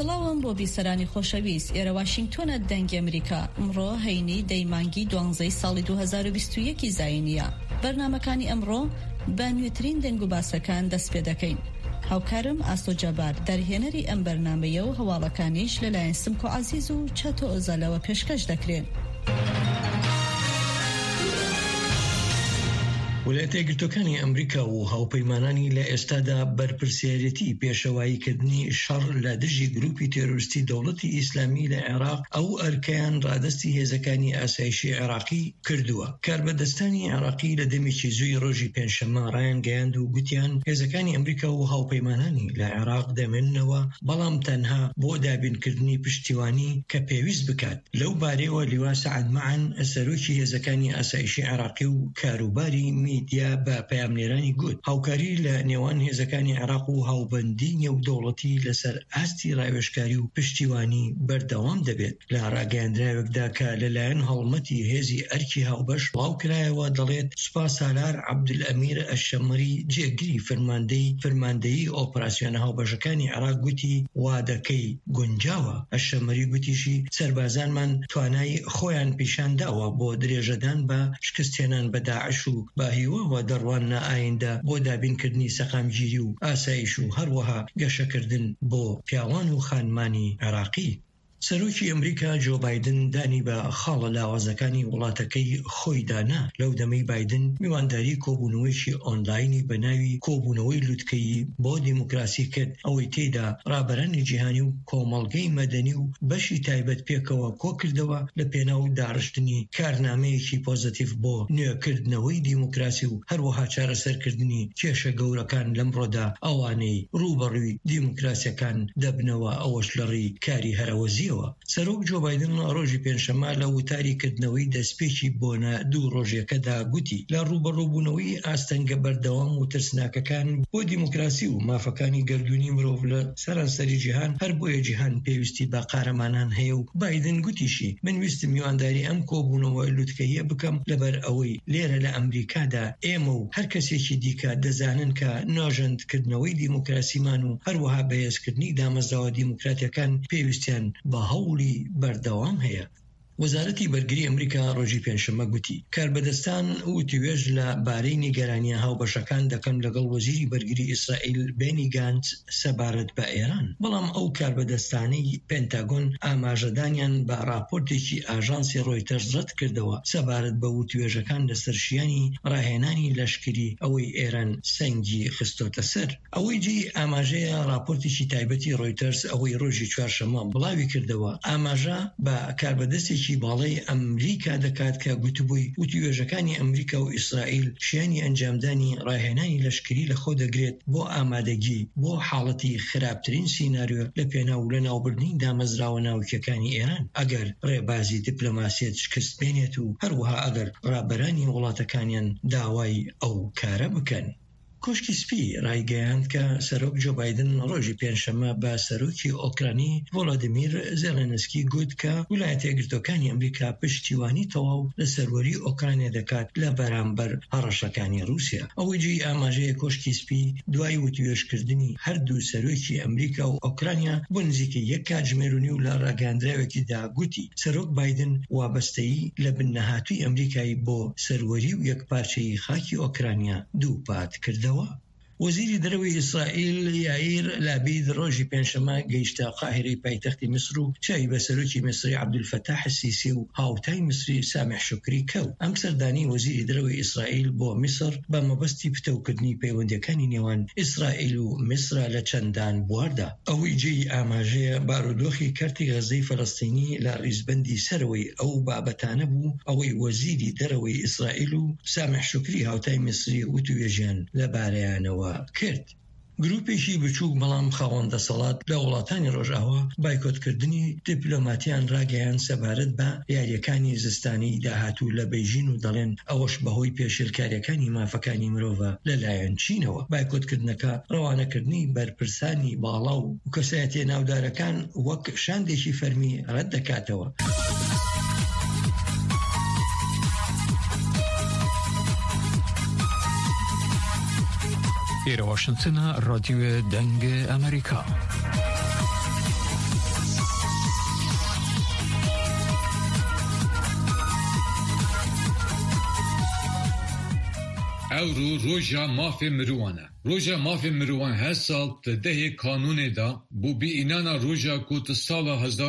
سڵاوم بۆ بیسەرانی خۆشەویست. ئێرە واشنگتۆنە دەنگی ئەمریکا. ئەمڕۆ هەینی دەیمانگی 12 ساڵی 2021 زاینیە. بەرنامەکانی ئەمڕۆ بە نوێترین دەنگ و باسەکان دەست پێ دەکەین. هاوکارم ئاستۆ جەبار دەرهێنەری ئەم بەرنامەیە و هەواڵەکانیش لەلایەن سمکۆ عەزیز و چەتۆ ئۆزەلەوە پێشکەش دەکرێن. ویلایەتە یەکگرتووەکانی ئەمریکا و هاوپەیمانانی لە ئێستادا بەرپرسیارەتی پێشەواییکردنی شەڕ لە دژی گروپی تێرۆریستی دەوڵەتی ئیسلامی لە عێراق ئەو ئەرکەیان ڕادەستی هێزەکانی ئاسایشی عێراقی کردووە. کاربەدەستانی عێراقی لە دەمێکی زووی ڕۆژی پێنجشەممە ڕایانگەیاند و گوتیان هێزەکانی ئەمریکا و هاوپەیمانانی لە عێراق دەمێننەوە، بەڵام تەنها بۆ دابینکردنی پشتیوانی کە پێویست بکات. لەو بارەیەوە لیوا سەعەد مەعەن سەرۆکی هێزەکانی ئاسایشی عێراقی و کاروباری میدیا بە پەیامنێرانی گوت هاوکاری لە نێوان هێزەکانی عێراق و هاوبەندی نێودەوڵەتی لەسەر ئاستی ڕاوێژکاری و پشتیوانی بەردەوام دەبێت. لە ڕاگەیاندراوێکدا کە لەلایەن هەڵمەتی هێزی ئەرکی هاوبەش بڵاو کرایەوە دەڵێت سوپا سالار عەبدولئەمیر ئەشەمەری جێگری فەرماندەیی ئۆپراسیۆنە هاوبەشەکانی عێراق گوتی وادەکەی گونجاوە. ئەشەمەری گوتیشی سەربازانمان توانای خۆیان پیشانداوە بۆ درێژەدان بە شکستهێنان بە داعش و بە هیوەوە دەڕوانە ئایندا بۆ دابینکردنی سەقامگیری و ئاسایش و هەروەها گەشەکردن بۆ پیاوان و خانمانی عێراقی. سەرۆکی ئەمریکا جۆ بایدن دانی بە خاڵە لاوازەکانی وڵاتەکەی خۆی دانا. لەو دەمەی بایدن میوانداری کۆبوونەوەیکی ئۆنلاینی بە ناوی کۆبوونەوەی لوتکەیی بۆ دیموکراسی کرد، ئەوەی تێیدا ڕابەرانی جیهانی و کۆمەڵگەی مەدەنی و بەشی تایبەت پێکەوە کۆکردەوە لە پێناو داڕشتنی کارنامەیەکی پۆزتیڤ بۆ نوێکردنەوەی دیموکراسی و هەروەها چارەسەرکردنی کێشە گەورەکان لەمڕۆدا ئەوانەی ڕوبەڕووی دیموکراسیەکان دەبنەوە، ئەوەش لەڕێی کاری هەرەوەزی. سەرۆک جۆ بایدن ڕۆژی پێنجشەممە لە وتاریکردنەوەی دەستپێکی بۆنە دوو ڕۆژێکەدا گوتی لە ڕوبەڕووبوونەوەی ئاستەنگە بەردەوام و ترسناکەکان بۆ دیموکراسی و مافەکانی گەردوونی مرۆڤ لە سەرانسەری جیهان هەر بۆیە جیهان پێویستی بە قارەمانان هەیە و بایدن گوتیشی من ویستم میوانداری ئەم کۆبوونەوە لوتکەیە بکەم لەبەر ئەوەی لێرە لە ئەمریکادا ئێمە و هەر کەسێکی دیکە دەزانن کە ناژەندکردنەوەی دیموکراسیمان و هەروەها بەهێزکردنی دامەزراوە دیموکراتیەکان پێویستیان بە هەوڵی بەردەوام هەیە. وەزارەتی بەرگری ئەمریکا ڕۆژی پێنجشەممە گوتی کاربەدەستان وتیوێژ لە بارەی نیگەرانیە هاوبەشەکان دەکەن لەگەڵ وەزیری بەرگری ئیسرائیل بێنی گانتز سەبارەت بە ئێران. بەڵام ئەو کاربەدەستانەی پێنتاگۆن ئاماژەدانیان بە راپۆرتێکی ئاژانسی ڕۆیتەرز ڕەت کردەوە سەبارەت بە وتیوێژەکان لەسەر شیانی ڕاهێنانی لەشکری ئەوەی ئێران سەنگی خستۆتە سەر. ئەوەی جی ئاماژەیە راپۆرتێکی تایبەتی ڕۆیتەرز ئەوەی ڕۆژی چوارشەممە بڵاوی کردەوە. ئاماژە بە کاربەدەستێکی باڵای ئەمریکا دەکات کە گوتبووی وتیوێژەکانی ئەمریکا و ئیسرائیل شیانی ئەنجامدانی ڕاهێنانی لەشکری لە خۆ دەگرێت بۆ ئامادەگی بۆ حاڵەتی خراپترین سیناریۆ لە پێناو لە ناوبردنی دامەزراوە ناوچەکانی ئێران ئەگەر ڕێبازی دیپلۆماسیەت شکست بێنێت و هەروەها ئەگەر ڕابەرانی وڵاتەکانیان داوای ئەو کارە بکەن. کۆشکی سپی ڕایگەیاند کە سەرۆک جۆ بایدن ڕۆژی پێنجشەممە بە سەرۆکی ئۆکرانی ڤۆلۆدیمیر زێلێنسکی گوت کە ویلایەتە یەکگرتووەکانی ئەمریکا پشتیوانی تەواو لە سەروەری ئۆکرانیا دەکات لە بەرامبەر هەڕەشەکانی رووسیا. ئەوەی جی ئاماژەیە کۆشکی سپی دوای وتیوێژکردنی هەردوو سەرۆکی ئەمریکا و ئۆکرانیا بۆ نزیکەی یەک کاتژمێرونی و لە ڕاگەاندراوێکیدا گوتی سەرۆک بایدن وابەستەیی لە بنەهاتووی ئەمریکای بۆ سەروەری و یەکپارچەی خاکی ئۆکرانیا دووپات کردەوە. وەزیری دەرەوەی ئیسرائیل یائیر لابید ڕۆژی پێنجشەممە گەیشتە قاهیرەی پایتەختی میسر و چاوی بە سەرۆکی میسری عەبدولفەتاح السیسی و هاوتای میسری سامح شوکری کەوت. ئەم سەردانی وەزیری دەرەوەی ئیسرائیل بۆ میسر بە مەبەستی پتەوکردنی پەیوەندیەکانی نێوان ئیسرائیل و میسرە لە چەندان بواردا. ئەوەی جێی ئاماژەیە بارودۆخی کەرتی غەزەی فەڵەستینی لە ڕیزبەندی سەرەوەی ئەو بابەتانە بوو ئەوەی وەزیری دەرەوەی ئیسرائیل و سامح شوکری هاوتای میسری وتوێژیان لەبارەیانەوە کرد. گروپێکی بچووک بەڵام خاوەندە سەڵات لە وڵاتانی ڕۆژئاوا بایکۆتکردنی دیپلۆماتیان ڕاگەیان سەبارەت بە یاریەکانی زستانی داهاتوو لە بەیژین و دەڵێن ئەوەش بەهۆی پێشێلکاریەکانی مافەکانی مرۆڤە لەلایەن چینەوە. بایکۆتکردنەکە ڕەوانەکردنی بەرپرسانی باڵا و کەسایەتیە ناودارەکان وەک شاندێکی فەرمی ڕەت دەکاتەوە. ئێرە واشنگتنە ڕادیۆ دەنگ ئەمریکا. او روژا ماف مروانه. روژا ماف مروان هر سال ده قانون دا بو بی اینانا روژا کوت سال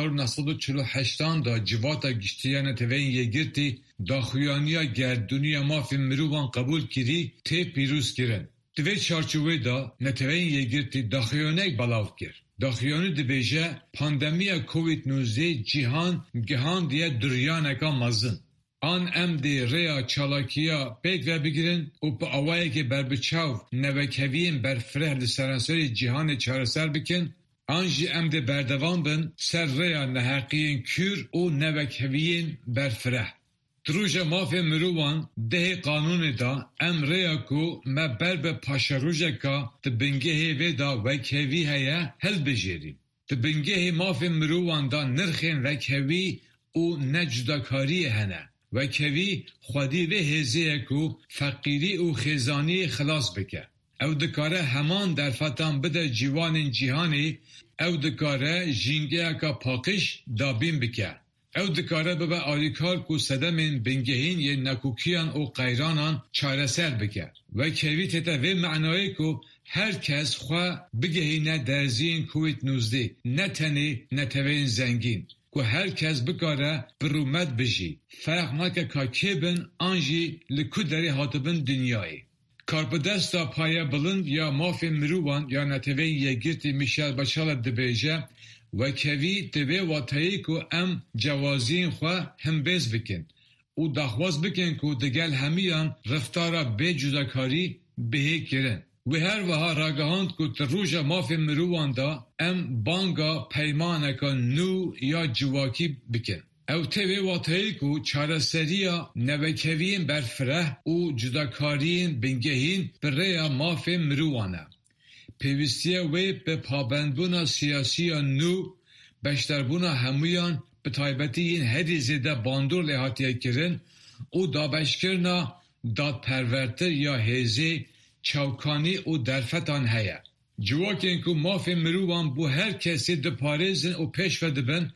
1948 دا جواتا گشتیان توین یگرتی داخویانیا گردونیا ماف مروان قبول کری تی پیروز کرن. دوی چارچوه دا نتوین یگرتی داخویانه بلاو کرد. داخویانه دبیجه پاندمیا کووید-19 جیهان گهان دیه دریانکا مزن. آن ام دی ریا چالاکیا پیک و بگیرن و پا آوایی که بر بچاو نوکوین بر فره لسرانسوری جیهان چارسر بکن آنجی ام دی بردوان بن سر ریا نحقیین کور و نوکوین بر فره. دروژا مافی مروان ده قانون دا ام ریا کو ما بر به پاشروژه که تبنگه هیوی دا وکوی هیا هل بجیریم. تبنگه مافی مروان دا نرخین وکوی و نجدکاری هنه. و کوی خودی و هزیه کو فقیری و خزانی خلاص بکه. او دکاره همان در فتان بده جیوان جیهانی او دکاره جینگه که پاکش دابین بکه. او دکاره ببه آلیکار کو صدمین بنگهین یه نکوکیان و قیرانان چاره سر بکه. و کوی تیتا و معنایی کو هر کس خواه بگهینه درزین کووید-19 نتنی نتوین زنگین. که هر کس بکاره برومت بجی فرق نکه که کی بن آنجی لکودری هاتبن دنیایی کارپدستا پایه بلند یا مافی مروان یا نتوی یگیرتی میشل بچال دبیجه و کوی دوی واتایی که ام جوازین خواه هم بیز بکن و دخواست بکن که دگل همیان رفتارا به جداکاری بهی کرن و هر وها راگهاند که تروژا مافی مروان دا ام بانگا پیمانکا نو یا جواکی بکن. او تیوی واتایی که چاره سریا نوکوین برفره و جداکارین بنگهین برای مافی مروانه. پیوستیه وی به پابندبونا سیاسی نو بشتربونا همویان به تایبتی این هدی زیده باندور لحاتیه کرن و دابشکرنا داد پرورتر یا هزی چوکانی و درفتان هیا. جواکین که مافی مروان بو هر کسی دپارزن و پیش ودبن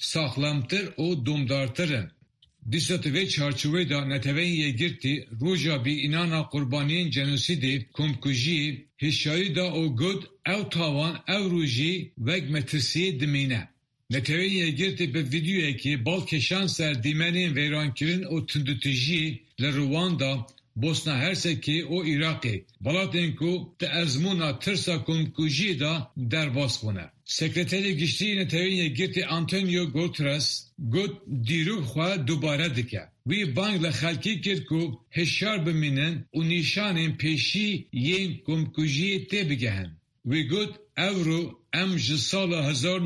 ساخلمتر و دومدارترن. دیستوی چارچوه دا نتوین یگرتی روژا بی اینانا قربانین جنوسیدی کمکوژی هشایی دا او گود او تاوان او روژی وگ مترسی دمینه. نتوین یگرتی به ویدیوی که بالکشان سر دیمنین ویرانکرین و تندوتیجی لرواندا بوسنا هرسکی او عراقی بلاتین کو te ezmuna tirsa komkujî da derbas bûne. Sekreterê Giştî Netewên Yekîtî Antonio Guterres got dîrok xwe dubare dike. Wî bang li xelkî kir ku hişyar bimînin û nîşanên pêşî yên komkujiyê tê bigehin. Wî got ew em ji sala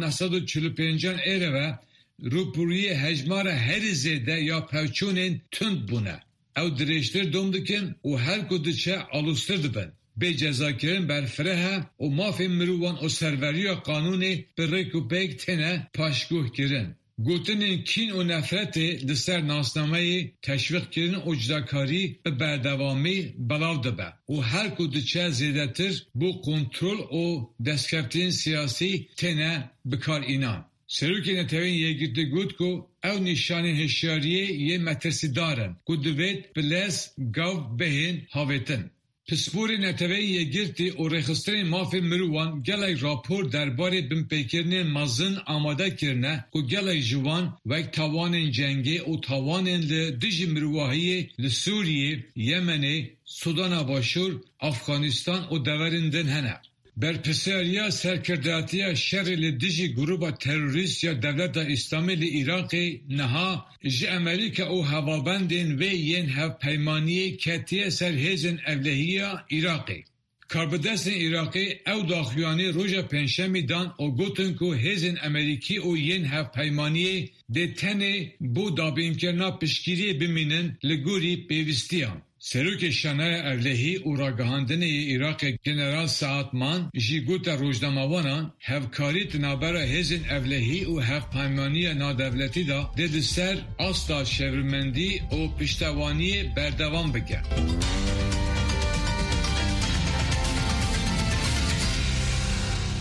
1945 êre ve rûpûriyê hejmara herî zêde ya pevçûnên tund bûne. او درشتر دوم دکن و هر کدچه آلوستر دبن. به جزاکرین برفره و مافی مروان و سروریا قانونی به ریکو بیگ تنه پاشگوه کرن. گوتنین کین و نفرت دستر ناسنامه تشویق کرن و جداکاری به بردوامی بلاو دبه. و هر کدچه زیده تر بو کنترل و دستکفتین سیاسی تنه بکار اینان. سروکی نتوین یگیرتی گوت کو او نشانی هشیاریه یه مترسی دارن که دوید بلس گاو بهین هاویتن. پسپوری نتوین یگیرتی و رخسترین مافی مروان گلای راپور درباره بمپیکرنین مزن آماده کرنه که گلای جوان وک تاوانین جنگی و تاوانین لدیجی مرواهی لسوریه، یمنی، سودان باشور، افغانستان و دورندن هنه. برپسیاریا سرکرداتیا شر لدیجی گروبا تروریست یا دولت اسلامی لعراقی نها جه امریکا او هوابندین و ین هف پیمانی کتیه سر هیزن اولهیا عراقی. کاربدستن عراقی او داخلیانی روژا پنجشنبه دان او گوتن که هیزن امریکی او ین هف پیمانی ده تنه بو دابینکرنا پشگیری بمینن لگوری پیوستیان. سروک شانه اولهی و راگهاندن عراق جنرال ساعتمان جی گوتا روزنامه‌وانان هفکاری تنابر هزین اولهی و هف پیمانی نادولتی دا دید سر استا شورمندی و پشتوانی بردوام بکه.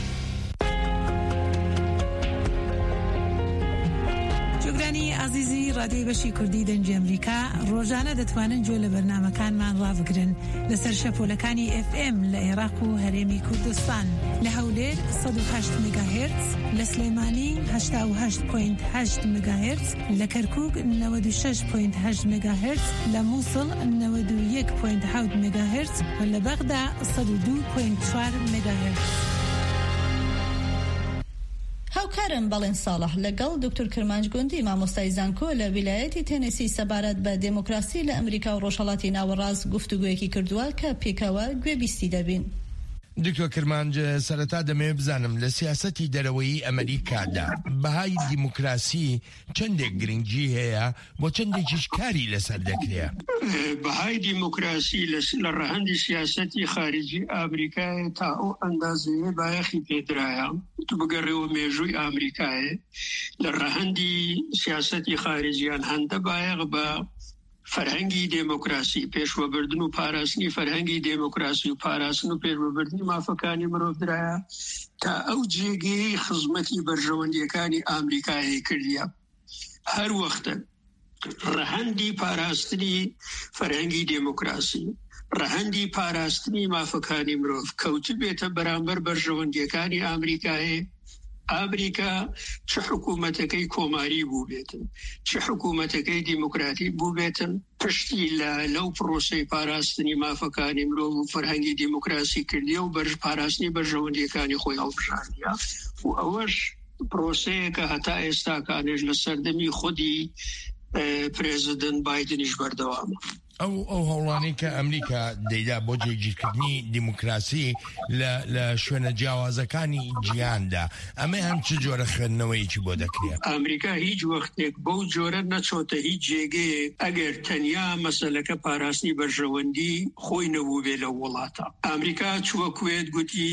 عزیزی رادیۆی بەشی کوردی دەنگی ئەمریکا ڕۆژانە دەتوانن گوێ لە بەرنامەکانمان ڕابگرن لەسەر شەپۆلەکانی FM لە عێراق و هەرێمی کوردستان لە هەولێر 108 مگاهرتز، لە سلێمانی 88.8 مگاهرتز، لە کەرکووک 96.8 مگاهرتز، لە مووسڵ 91.7 مگاهرتز و لە بەغدا 102.4 مگاهرتز. هاوکارم بەڵێن ساڵح لەگەڵ دکتۆر کرمانج گوندی مامۆستای زانکۆ لە ویلایەتی تێنسی سەبارەت بە دێموکراسی لە ئەمریکا و ڕۆژهەڵاتی ناوەڕاست گفتوگویەکی کردووە کە پێکەوە گوێبیستی دەبین. دکتۆر کرمانج سەرەتا دەمەوێت بزانم لە سیاسەتی دەرەوەی ئەمریکادا بەهای دیموکراسی چەندێک گرنگی هەیە بۆ چەندێکیش کاری لەسەر دەکرێت؟ بەهای دیموکراسی لە ڕەهەندی سیاسەتی خارجی ئامریکای تا ئەو ئەندازەیە بایەخی پێدرایە تو بگەڕێەوە مێژووی ئامریکایە لە ڕەهەندی سیاسەتی خارجیان هەندە بایەغ بە فەرهەنگی دێموکراسی پێشوەبردن و پاراستنی فەرهەنگی دێموکراسی و پاراستن و پێشوەبردنی مافەکانی مرۆڤ درایە تا ئەو جێگەی خزمەتی بەرژەوەندیەکانی ئامریکای کردیە. هەر وەختە ڕەهەندی پاراستنی فەرهەنگی دێموکراسی ڕەهەندی پاراستنی مافەکانی مرۆڤ کەوت بێتە بەرامبەر بەرژەوەندیەکانی ئامریکای ئامریکا چه حکوومەتەکەی کۆماری بوو بێتن چه حکوومەتەکەی دیموکراتی بوو بێتن پشتی لەو پرۆسەی پاراستنی مافەکانی مرۆڤ و فەرهەنگی دیموکراسی کردیە و پاراستنی بەرژەوەندیەکانی خۆی هەڵبژاردیە و ئەوەش پرۆسەیەکە هەتا ئێستاکانش لە سەردەمی خودی پرێزیدنت بایدنیش بەردەوامە. ئەو هەوڵانەی کە ئەمریکا دەیدا بۆ جێگیرکردنی دیموکراسی لە شوێنە جیاوازەکانی جیهاندا ئەمە هەم چ جۆرە خوێندنەوەیکی بۆ دەکرێت؟ ئەمریکا هیچ وەختێک بەو جۆرە نەچۆتە هیچ جێگەیەک ئەگەر تەنیا مەسەلەکە پاراستنی بەرژەوەندی خۆی نەبوو بێ لە وڵاتە. ئەمریکا چووە کوێت گوتی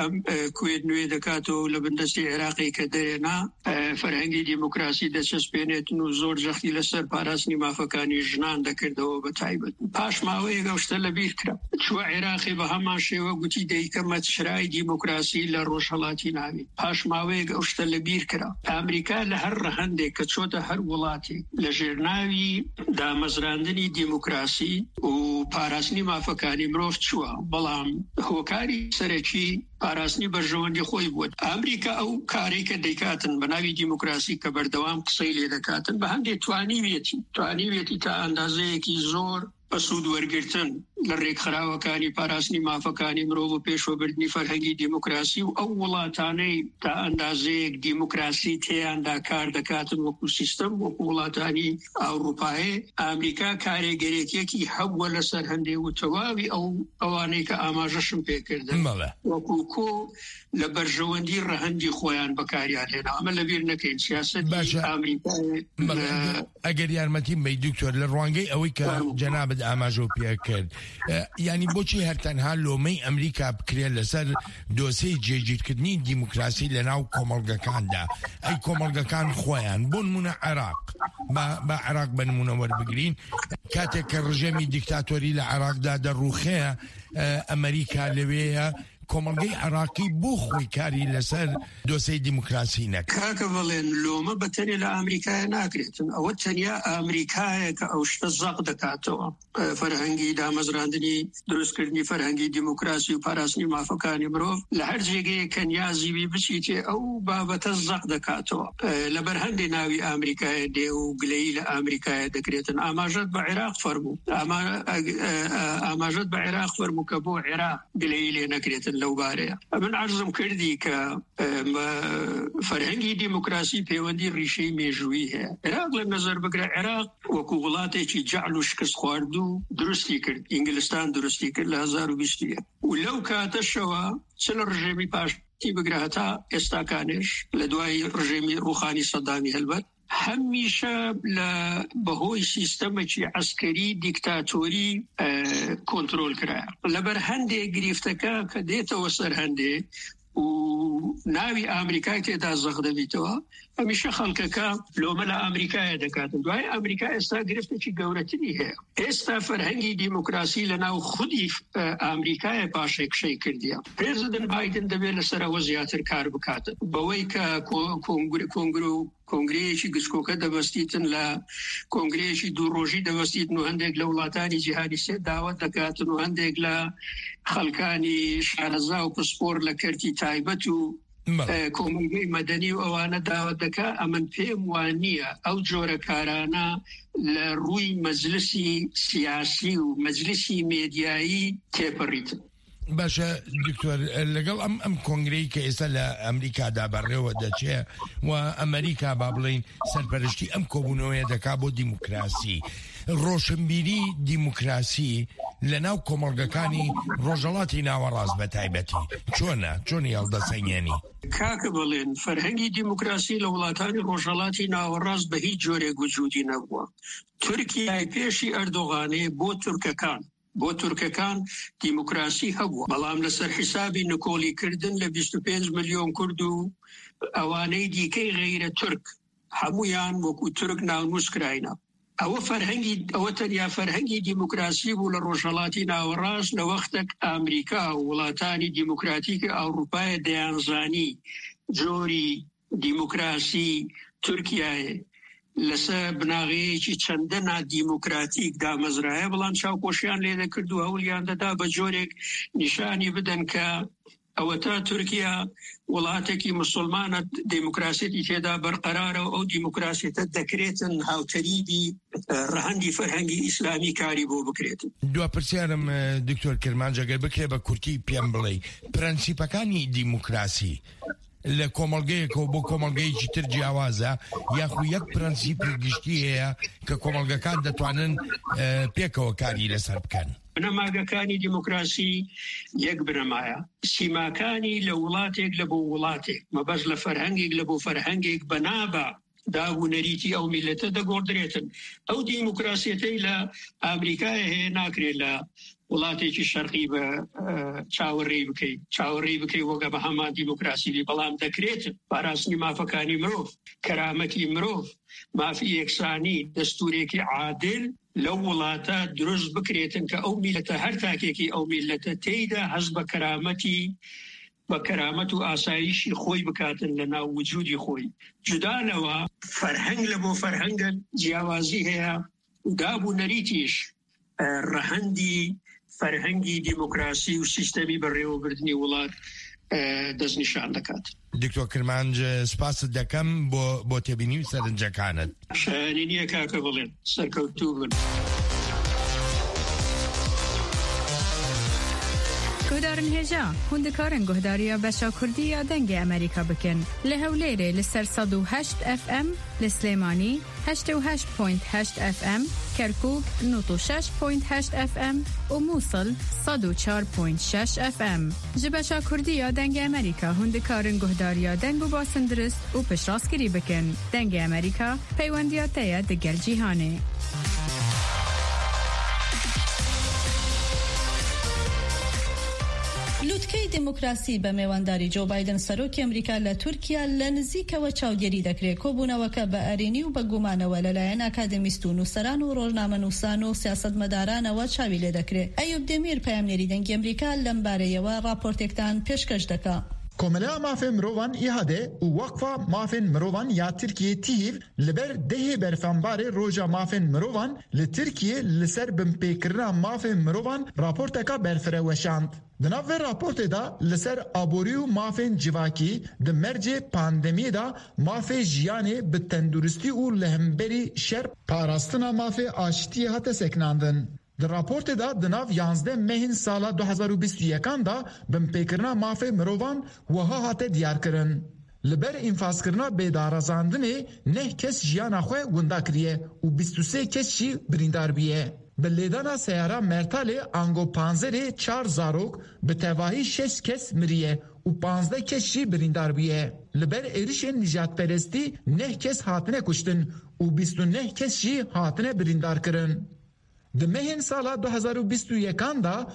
کوێت نوێ دەکاتەوە لە بندەستی عێراقی کە دەێنا فەرهەنگی دیموکراسی دەچەسپێنێتن و زۆر جەختی لەسەر پاراستنی مافەکانی ژنان دەکردەوە بە پاش ماوەیە گەشتە لە بیر کرا چوە عێراقی بە هەمان شێوە گوتی دەیکەمە چرای دیموکراسی لە ڕۆژهەڵاتی ناوی پاش ماوەیە گەشتە لە بیر کرا. ئەمریکا لە هەر ڕەهەندێک کە چۆتە هەر وڵاتی لە ژێرناوی دامەزراندنی دیموکراسی و پاراستنی مافەکانی مرۆڤ چووە بەڵام هۆکاری سەرەکی پاراستنی بەرژەوەندی خۆی بووە. ئەمریکا ئەو کارێکە دەیکاتن بە ناوی دیموکراسی کە بەردەوام قسەی لێ دەکاتن بە هەندێک توانیوێتی تا ئەندازەیەکی زۆر بە سوود وەرگرتن لە ڕێکخراوەکانی پاراستنی مافەکانی مرۆڤ و پێشوەبردنی فەرهەنگی دیموکراسی و ئەو وڵاتانەی تا ئەندازەیەک دیموکراسی تێیاندا کار دەکاتن وەکو سیستەم وەکو وڵاتانی ئەوروپایە. ئەمریکا کارێگەرێکیەکی هەبووە لەسەر هەندێک و تەواوی ئەوانەی کە ئاماژەشم پێکردن وەکو کۆ لە بەرژەوەندی ڕەهەندی خۆیان بەکاریان هێنا. ئەمە لەبیر نەکەین سیاسەتی ئەمریکای. ئەگەر یارمەتیم بەی دکتۆر لە ڕوانگەی ئەوەی کە جەنابەت ئاماژە پێ کرد یعنی بۆچی هەرتەنها لۆمەی ئەمریکا بکرێت لەسەر دۆسەی جێگیرکردنی دیموکراسی لە ناو کۆمەڵگەکاندا ئەی کۆمەڵگەکان خۆیان بۆ نمونە عێراق بە عێراق بە نمونە وەربگرین کاتێک کە ڕژێمی دیکتاتۆری لە عێراقدا دەڕوخەیە ئەمریکا لەوەیە کۆمەڵگەی عێراقی بۆ خۆی کاری لەسەر دۆسەی دیموکراسی نەکرد. کاکە بەڵێن لۆمە بەتەنێ لە ئەمریکای ناکرێتن ئەوە تەنیا ئەمریکایە کە ئەو شتە زەق دەکاتەوە فەرهەنگی دامەزراندنی دروستکردنی فەرهەنگی دیموکراسی و پاراستنی مافەکانی مرۆڤ لە هەر جێگەیە کە نیازیبی بچیتێ ئەو بابەتە زەق دەکاتەوە لەبەر هەندێک ناوی ئەمریکایە دێ و گلەیی لە ئەمریکایە دەکرێتن. ئاماژەت بە عێراق فەرموو ئاماژەت بە عێراق فەرموو کە بۆ عێراق گلەیی لێ نەکرێتن لەو بارەیە. من عرضم کردی کە فەرهەنگی دیموکراسی پەیوەندی ڕیشەی مێژووی هەیە. عێراق لە نەزەر بگرە عێراق وەکو وڵاتێکی جەعل و شکست خوارد و درستی کرد ئینگلیستان درستی کرد لە 2020 و لەو کاتەشەوە چ لە ڕژێمی پاشتی بگرە هەتا ئێستاکانش لە دوای ڕژێمی ڕوخانی سەدامی هەلبەت هەمیشە لە بەهۆی سیستەمێکی عەسکەری دیکتاتۆری کۆنترۆل کرایە. لەبەر هەندێک گریفتەکە کە دێتەوە سەر هەندێک و ناوی ئەمریکای تێدا زەق دەبیتەوە هەمیشە خەڵکەکە لۆمە لە ئەمریکایە دەکاتن. دوای ئەمریکا ئێستا گرفتێکی گەورەتری هەیە. ئێستا فەرهەنگی دیموکراسی لە ناو خودی ئەمریکایە پاشێکشەی کردیە. پرێزیدنت بایدن دەبێت لەسەر ئەوە زیاتر کار بکاتن بەوەی کە کۆنگرەیەکی گچکۆکە دەبەستیتن لە کۆنگرەیەکی دووڕۆژی دەبەستیتن و هەندێک لە وڵاتانی جیهانی سێ داوەت دەکاتن و هەندێک لە خەڵکانی شارەزا و پسپۆر لە کەرتی تایبەت و کۆمەلگەی مەدەنی و ئەوانە داوەت دەکا. ئەمن پێم وان نییە ئەو جۆرە کارانە لە ڕووی مەجلسی سیاسی و مەجلسی مێدیایی تێپەڕیتن. باشە دکتۆر لەگەڵ ئەم کۆنگرەی کە ئێستا لە ئەمریکادا بەڕێوە دەچێ و ئەمریکا با بڵین سەرپەرشتی ئەم کۆبوونەوەیە دەکا بۆ دیموکراسی، ڕۆشنبیری دیموکراسی لە ناو کۆمەڵگەکانی ڕۆژهەڵاتی ناوەڕاست بە تایبەتی چۆنی هەڵدەسەنگێنی؟ کاکە بڵێن فەرهەنگی دیموکراسی لە وڵاتانی ڕۆژهەڵاتی ناوەڕاست بە هیچ جۆرێک وجودی نەبووە. تورکیای پێشی ئەردۆغانێ بۆ تورکەکان دیموکراسی هەبووە، بەڵام لەسەر حیسابی نکۆلیکردن لە 25 ملیۆن کورد و ئەوانەی دیکەی غەیرە تورک هەمویان وەکو تورک ناونووس کراینە. ئەوە تەنیا فەرهەنگی دیموکراسی بوو لە ڕۆژهەڵاتی ناوەڕاست لە وەختێک ئامریکا و وڵاتانی دیموکراتیکی ئەوروپای دەیانزانی جۆری دیموکراسی تورکیایە لەسەر بناغەیەکی چەندەنا دیموکراتیک دامەزرایە، بەڵام چاوپۆشیان لێ دەکرد و هەوڵیان دەدا بە جۆرێک نیشانی بدەن کە ئەوە تا تورکیا وڵاتێکی مسلمانە دیموکراسیەتی تێدا بەرقەرارە و ئەو دیموکراسیەتە دەکرێتن هاوتەریبی ڕەهەندی فەرهەنگی ئیسلامی کاری بۆ بکرێتن. دوا پرسیارم دکتۆر کرمانج ئەگەر بکرێ بە کورتی پێم بڵێ پرەنسیپەکانی دیموکراسی لە کۆمەڵگەیەکەوە بۆ کۆمەڵگەیەکی تر جیاوازە یاخو یەک پرەنسیپی گشتی هەیە کە کۆمەڵگەکان دەتوانن پێکەوە کاری لەسەر بکەن؟ بنەماگەکانی دیموکراسی یەک بنەمایە، سیماکانی لە وڵاتێک لە بۆ وڵاتێک مەبەش لە فەرهەنگێک لە بۆ فەرهەنگێک بەنابە دابوونەریتی ئەو میلەتە دەگۆڕدرێتن. ئەو دیموکراسیەتەی لە ئامریکای هەیە ناکرێت لە وڵاتێکی شەرقی بە چاوەڕێی بکەی وەگە بە هەمان دیموکراسی، بەڵام دەکرێت پاراستنی مافەکانی مرۆڤ، کەرامەتی مرۆڤ، مافی یەکسانی، دەستورێکی عادل لەو وڵاتە دروست بکرێتن کە ئەو میلەتە هەر تاکێکی ئەو میلەتە تێیدا هەست بە کەرامەت و ئاسایشی خۆی بکاتن لە ناو وجودی خۆی. جودانەوە فەرهەنگ لە بۆ فەرهەنگە جیاوازی هەیە و دابوونەریتیش ڕەهەندی فەرهەنگی دیموکراسی و سیستەمی بەڕێوەبردنی وڵات دەستنیشان دەکات. دکتۆر کرمانج سپاست دەکەم بۆ تێبینی و سەرنجەکانت. شایانی نییە کاکە بڵێن سەرکەوتوو بن. گۆدارن هێژا هوندکارن گۆهداریە بەشا کوردی یا دەنگی ئەمریکا بکەن لە هەولێرێ لەسەر 108 FM لە سلێمانی 88.8 FM کەرکووک 96.8 FM و مووسڵ 104.6 FM ji بەشا کوردی یا دەنگی ئەمریکا هوندکارن گۆهداریە دەنگ و باسن درست و پشتڕاستگیری بکەن. دەنگی ئەمریکا پەیوەندیاتەیە دەگەل جیهانێ. لوتکەی دموکراسی بە میوانداری جۆ بایدن سەرۆکی ئەمریکا لە تورکیا لە نزیکەوە چاودێری دەکرێت. کۆبوونەوەکە بە ئەرێنی و بە گومانەوە لەلایەن ئاکادمیست و نووسەران و ڕۆژنامەنووسان و سیاسەتمەدارانەوە چاوی لێ دەکرێت. ئەیوب دەمیر پەیامنێری دەنگی ئەمریکا لەم بارەیەوە راپۆرتێکتان پێشکەش دەکا. کۆمەلەیە مافên mirovan îhade û waqfa mafên mirovan ya Tirkiye tîv li ber dehê berfembarê roja mafên mirovan li Tirkiye li ser binpêkirina mafên mirovan raporteka berfire weşand. Di nav vê raportê da li ser aborî û mafên civakî di mercê pandemiyê da mafê jiyanê bi tenduristî û li hemberî şer parastina mafê aşitiyê hate seknandin. Di raportê da di nav 11 mehên sala 2021 da binpêkirina mafê mirovan wiha hate diyarkirin. Li ber înfazkirina bêdarazandinê neh kes jiyana xwe winda kiriye û 23 kes jî birîndar bûye. Bi lêdana seyara Mertalê Angopanzerê 4 zarok bi tevahî 6 kes miriye û 15 kes jî birîndar bûye. Li ber êrişên nijadperestî neh kes hatine kuştin û 29 kes jî hatine birîndar kirin. Di mehên sala 2021 da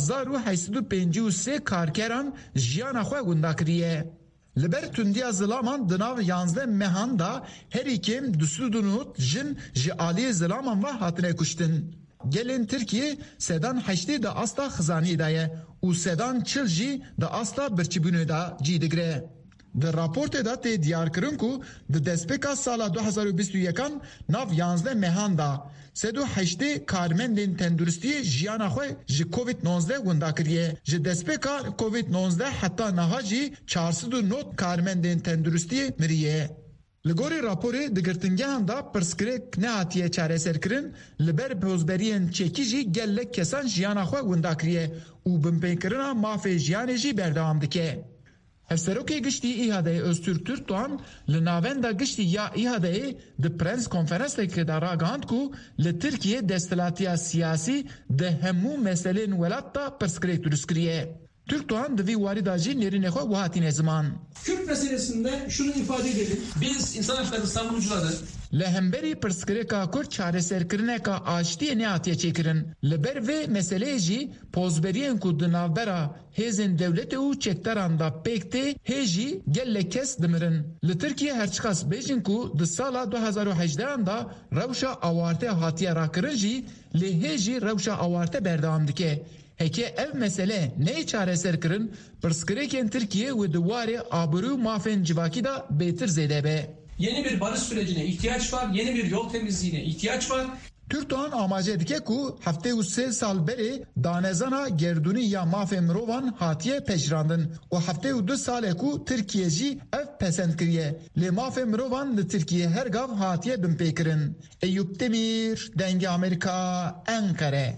1853 karkeran jiyana xwe winda kiriye. Li ber tundiya zilaman di nav 11 mehan da herî kêm 209 jin ji aliyê zilaman ve hatine kuştin. Gelên Tirkiye sedan 8 da asta xizanî da ye û sedan 40 jî da asta birçîbûnê da cî digire. در راپورت دا تی دیار کرن کو د دسپیکا سالا 2021 ناو 11 مهان دا 308 کارمندین تندرستی جیانا خو ژ کووید 19 وندا کریه ژ دسپیکا کووید 19 حتی نهاجی 409 کارمندین تندرستی مریه لگوری راپوری دگرتنگان دا پرسکریک نهاتیه چاره سرکرین لبر پوزبرین چکیجی گلک کسان جیانا خو وندا کریه و بمپیکرنا مافی جیانی جی بردام دکه هفسروکی گشتی ایهاده öztürk Türkdoğan لناویندا گشتی یا ایهاده د پرنس کنفرانس لیکه دا راگاند کو لترکیه دستلاتیا سیاسی ده همو مسئلین ولادتا پرسکریک درسکریه. Türkdoğan da vivaridacı nerine koy vahatine zaman. Kürt meselesinde şunu ifade edelim. Biz insan hakları savunucuları lehemberi perskreka Kürt çareserkirneka açtiye ne atiye çekirin. Leber ve meseleci pozberiyen ku dinavbera hezin devleti u çektaran da pekte heji gelle kes dimirin. Li Türkiye herçikas bejin ku di sala 2018 da rewşa awarte hatiye rakirin jî li heji rewşa awarte berdam dike. Heke ev mesele ne çareser kirin perskreken Türkiye ve duvarı aburu mafen civaki da betir zedebe. Yeni bir barış sürecine ihtiyaç var, yeni bir yol temizliğine ihtiyaç var. Türkdoğan amacı dike ku hafte u 3 sal beri danezana gerduni ya mafe mirovan hatiye peşrandın. O hafte u 2 sale ku Türkiye'ci ev pesend kiriye. Le mafe mirovan li Türkiye her gav hatiye binpekirin. Eyüp Demir, Denge Amerika, Ankara.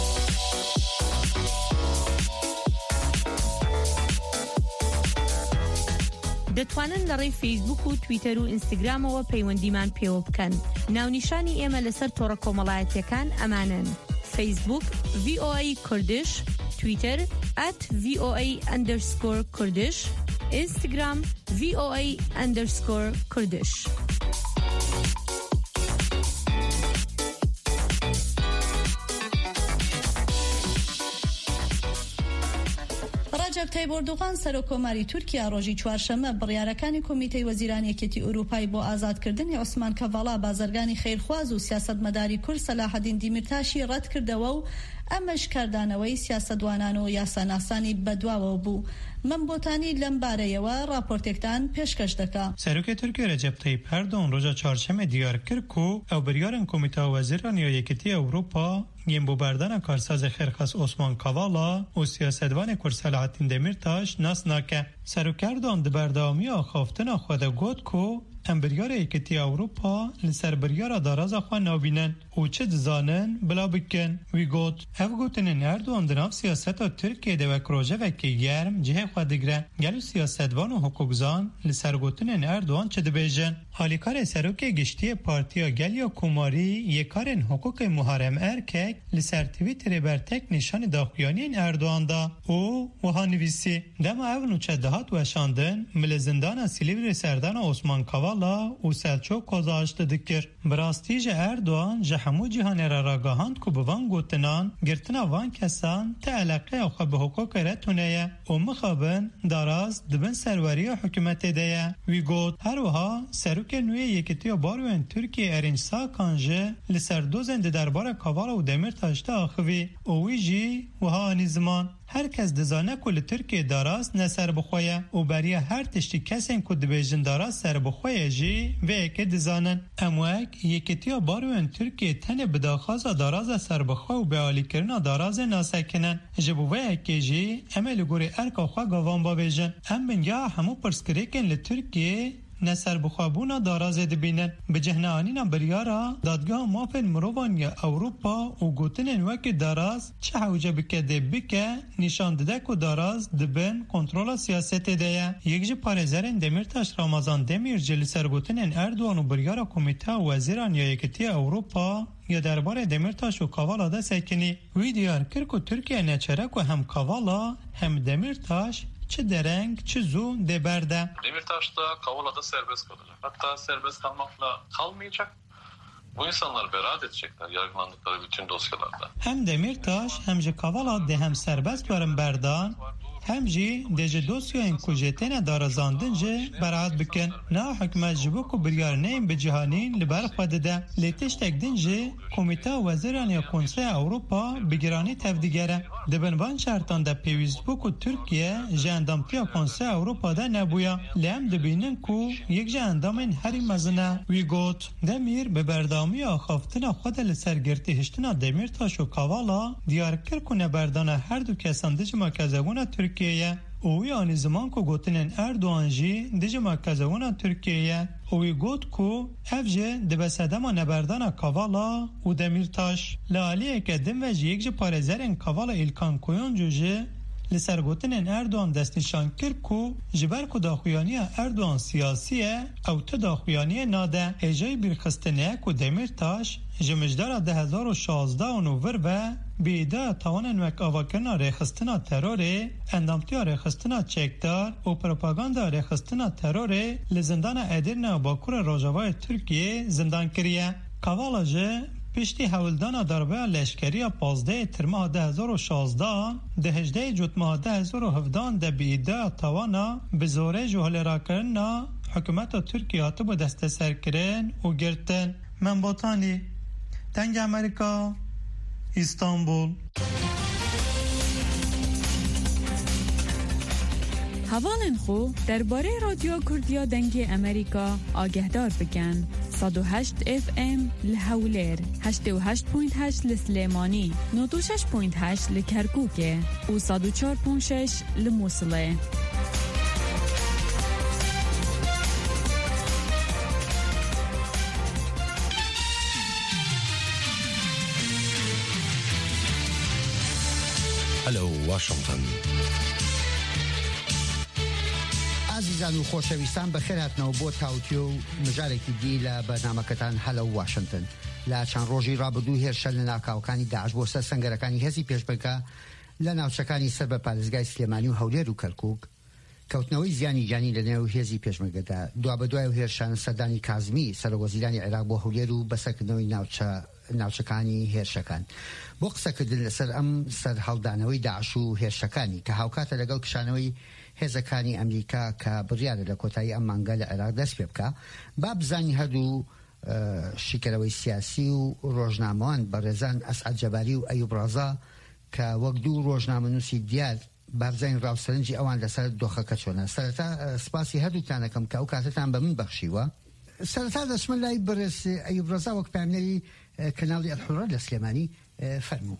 دەتوانن لە ڕێی فیسبوک و تویتەر و ئینستاگرامەوە پەیوەندیمان پێوە بکەن. ناونیشانی ئێمە لەسەر تۆڕە کۆمەڵایەتیەکان ئەمانن: فیسبوک VOA کوردش، تویتەر @VOA_کوردش، ئینستاگرام VOA_کوردش. رەجەب تایب ئەردۆغان سەرۆکۆماری تورکیا ڕۆژی چوارشەممە بڕیارەکانی کۆمیتەی وەزیرانی یەکێتی ئەوروپای بۆ ئازادکردنی عوسمان کەڤاڵا بازرگانی خێرخواز و سیاسەتمەداری کورد سەلاحەدین دیمیرتاشی ڕەت کردەوە و ئەمەش کاردانەوەی سیاسەتوانان و یاساناسانی بەدواوە بوو. من بۆتانی لەم بارەیەوە راپۆرتێکتان پێشکەش دەکا. سەرۆکی تورکیا رەجەب تایب ئەردۆغان ڕۆژە چوارشەممە دیار کرد کو ئەو بڕیارن کۆمیتە وەزیرانی یەکێتی ئەوروپا یم بۆ بردن کارساز خێرخواز عوسمان کاڤاڵا و سیاسەتوانی کورد سەلاحەدین دیمیرتاش ناس ناکە. سەرۆکی ئەردۆغان di berdewamiya axaftina xwe de got ku em biryara Yekîtiya Ewropa li ser biryara daraza xwe nabînin û çi dizanin bila bikin. Wî got ev gotinên Erdogan di nav siyaseta Tirkiyeyê de wek rojevekê germ cihê xwe digre. Gelo siyasetvan û hukukzan li ser gotinên Erdogan çi dibêjin? Halîkarê serokê giştiyê Partiya Geliya Komarî yêkarên hukukê Muharrem Erkek li ser Twitterê bertek nîşanî daxuyaniyên Erdogan da û wiha nivîsî: dema ev nûçe dihat weşandin milê zindana Silivri serdana Osman Kavala û Selçuk Kozağiştê dikir. Bi rastî ji Erdogan ji hemû cîhanê re ragihand ku bi van gotinan girtina van kesan te eleqeya xwe bi hukukê re tune ye û mixabin daraz dibin serweriya hikûmetê de ye. Wî got her wiha serokê nûyê Yekîtiya Baroyên Tirkiye Erinç Sakan ji li ser dozên di derbara Kavala û Demirtaş de axivî û wî jî wiha anî ziman. Herkes dizane ku li Tirkiye daraz ne ser bixwe û beriya her tiştî kesên ku dibêjin daraz ser bixwe jî vê yekê dizanin. Em wek Yekîtiya Baroyên Tirkiye tenê bi daxwaza daraza ser bixwe û bealîkirina darazê nasekinin. Ji bo vê yekê jî em ê li gorî erka xwe gavan bavêjin. Em bingeha hemû pirsgirêkên li Tirkiye neser bixwebûna darazê dibînin. Bi cihneanîna biryara dadgeha mafên mirovan ya Ewropa û gotinên wekî daraz çi hewce bike dê bike nîşan dide ku daraz dibin kontrola siyasetê de ye. Yek ji parêzerên Demirtaş Ramazan Demirci li ser gotinên Erdogan û biryara Komîteya Wezîran ya Yekîtiya Ewropa ya derbarê Demirtaş û Kavala de sekinî. Wî diyar kir ku Tirkiye neçere ku hem Kavala hem Demirtaş çi dereng çi zû dê berde. Demirtaş da Kavala da serbest kalacak. Hatta serbest kalmakla kalmayacak. Bu insanlar beraat edecekler yargılandıkları bütün dosyalarda. Hem Demirtaş hem ji Kavala de hem serbest verin berdan هم جی دیجه دوسیوین کوجتین دارزاندن جه برعاد بکن نا حکمت جبوک و بریارنین به جهانین لبر خود ده لیتش تکدین جه کمیتا وزیران یا کنسای اوروپا بگیرانی تفدیگره دبنوان شرطان ده پیویز بوک و ترکیه جه اندامتیا کنسای اوروپا ده نبویا لیم دبینن کو یک جه اندامین هری مزنه وی گوت دمیر به بردامی آخافتن خود لسرگرتی هشتنا دمیرتاش و کاوالا دیارکر کنه بردانه هر دو کسان دیج مرکزگون ترکیه اوی آنی زمان که گوتنین اردوان جی دیج مرکزگون ترکیه اوی گوت کو افجه دبسدم و نبردان کاوالا و دمیرتاش لالیه که دم و جی یک جه پارزرین کاوالا ایلکان کویون جوجه لسر گوتنین اردوان دستنشان کر کو جبر کو داخویانی اردوان سیاسیه او تا داخویانی ناده ایجای بیرخستنه کو دمیرتاش جمجدار 2016 نوور و بیده توان وک آواکرنا ریخستنا تروره اندامتیا ریخستنا چکدار و پروپاگاندا ریخستنا تروره لزندان ادرنا باکور راجوای ترکیه زندان کریه کاوالا جه پشتی حولدان دربه لشکری 15 ترماه 2016 ده 18 جوتماه 2017 ده بیده توانا به زوره جوهل را کرنا حکومت ترکیه تو با دست سر کرن و گرتن من بطانی تنگ امریکا استانبول هوالن خو درباره رادیو کردیا دنگ امریکا آگهدار بکن 108 FM لحولیر 88.8 لسلیمانی 96.8 لکرکوکه و 104.6 لموصله هلو واشنطن عزیزان و خۆشەویستان بەخێر هاتنەوە بۆ تاوتیۆ و مژارێکی دی لە بەرنامەکەتان هەلە واشنگتن لە چەند ڕۆژی ڕابردوو هێرشە لە ناوکاوەکانی داعش بۆ سەر سەنگەرەکانی هێزی پێشبڕکە لە ناوچەکانی سەر بە پارێزگای سلێمانی و هەولێر و کەرکووک کەوتنەوەی زیانی گیانی لە نێو هێزی پێشمەرگەدا دوا بەدوای هێرشان سەردانی کازمی سەرۆکوەزیرانی عێراق بۆ هەولێر و بەسەرکردنەوەی ناوچەکانی هێرشەکان بۆ قسەکردن لەسەر ئەم سەر هەڵدانەوەی داعش و هێرشەکانی کە هاوکاتە لەگەڵ کشانەوەی هێزەکانی ئەمریکا کە بڕیارە لە کۆتایی ئەم مانگە لە عێراق دەست پێ بکە با بزانی هەردوو شیکەرەوەی سیاسی و ڕۆژنامەوان بەڕێزان ئەسعەد جەباری و ئەیوب ڕازا کە وەک دوو ڕۆژنامەنووسی دیار بابزین ڕاوسەرنجی ئەوان لەسەر دۆخەکە چۆنە سەرەتا سپاسی هەردووتانەکەم کە ئەو کاتتان بە من بەخشیوە سەرەتا دەچمە لای بەڕێز ئەیوب ڕازا وەک پامنەری کەناڵی ئەلحورە لە سلێمانی فەرموو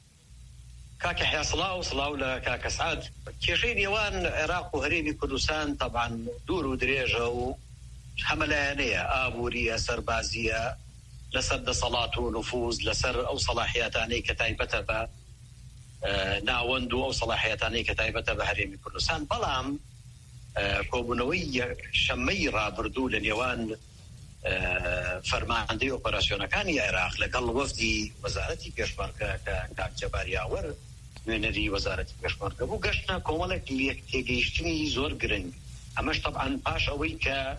كاك يحيى صلاة لكاك سعد كيشين يوان عراق وهريمي كردستان طبعا دور ودريجة وحملانية آبورية سربازية لسد صلاة ونفوذ لسر أو صلاحياتاني كتايبة با ناوندو أو صلاحياتاني كتايبة بهريمي كردستان بلام كوبنوية شميرة بردو لنيوان فرماندهی ئۆپەراسیۆنەکانی عێراق لەگەڵ وەفدی وەزارەتی پێشمەرگە کە کاک جەباری ئاوەر نوێنەری وەزارەتی پێشمەرگە بوو گەشتە کۆمەڵێک تێگەیشتنی زۆر گرنگ ئەمەش طبعاً پاش ئەوەی کە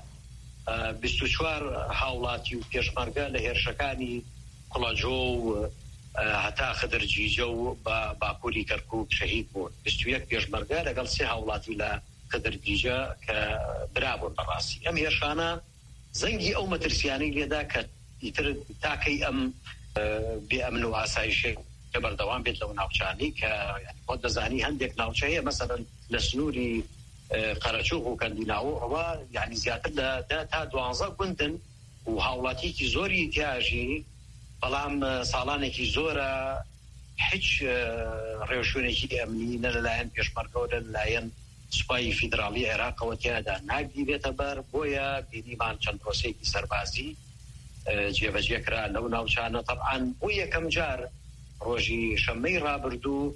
24 هاوڵاتی و پێشمەرگە لە هێرشەکانی کوڵەجۆ و هەتا خدرجیجە و باکووری کەرکووک شەهید بوون 21 پێشمەرگە لەگەڵ 3 هاوڵاتی لە خدرجیجە کە برابوون بەڕاستی ئەم هێرشانە زەنگی ئەو مەترسیانەی لێدا کە ئیتر تاکەی ئەم بێئەمن و ئاسایشێ کە بەردەوام بێت لەو ناوچانی کە خۆت دەزانی هەندێک ناوچە هەیە مەسەڵەن لە سنووری قەرەچووق و کەندیناو ئەوە یعنی زیاتر لە تا 12 گوندن و هاوڵاتیەکی زۆری تیاژی بەڵام ساڵانێکی زۆرە هیچ ڕێوشوێنێکی ئەمنی نە لەلایەن پێشمەرگەوە لە لایەن سوپای فیدرالی عێراقەوە تیادا ناگیرێتە بەر بۆیە بینیمان چەند پرۆسەیەکی سەربازی جێبەجێکرا لەو ناوچانە طبعاً بۆ یەکەم جار ڕۆژی شەممەی ڕابردوو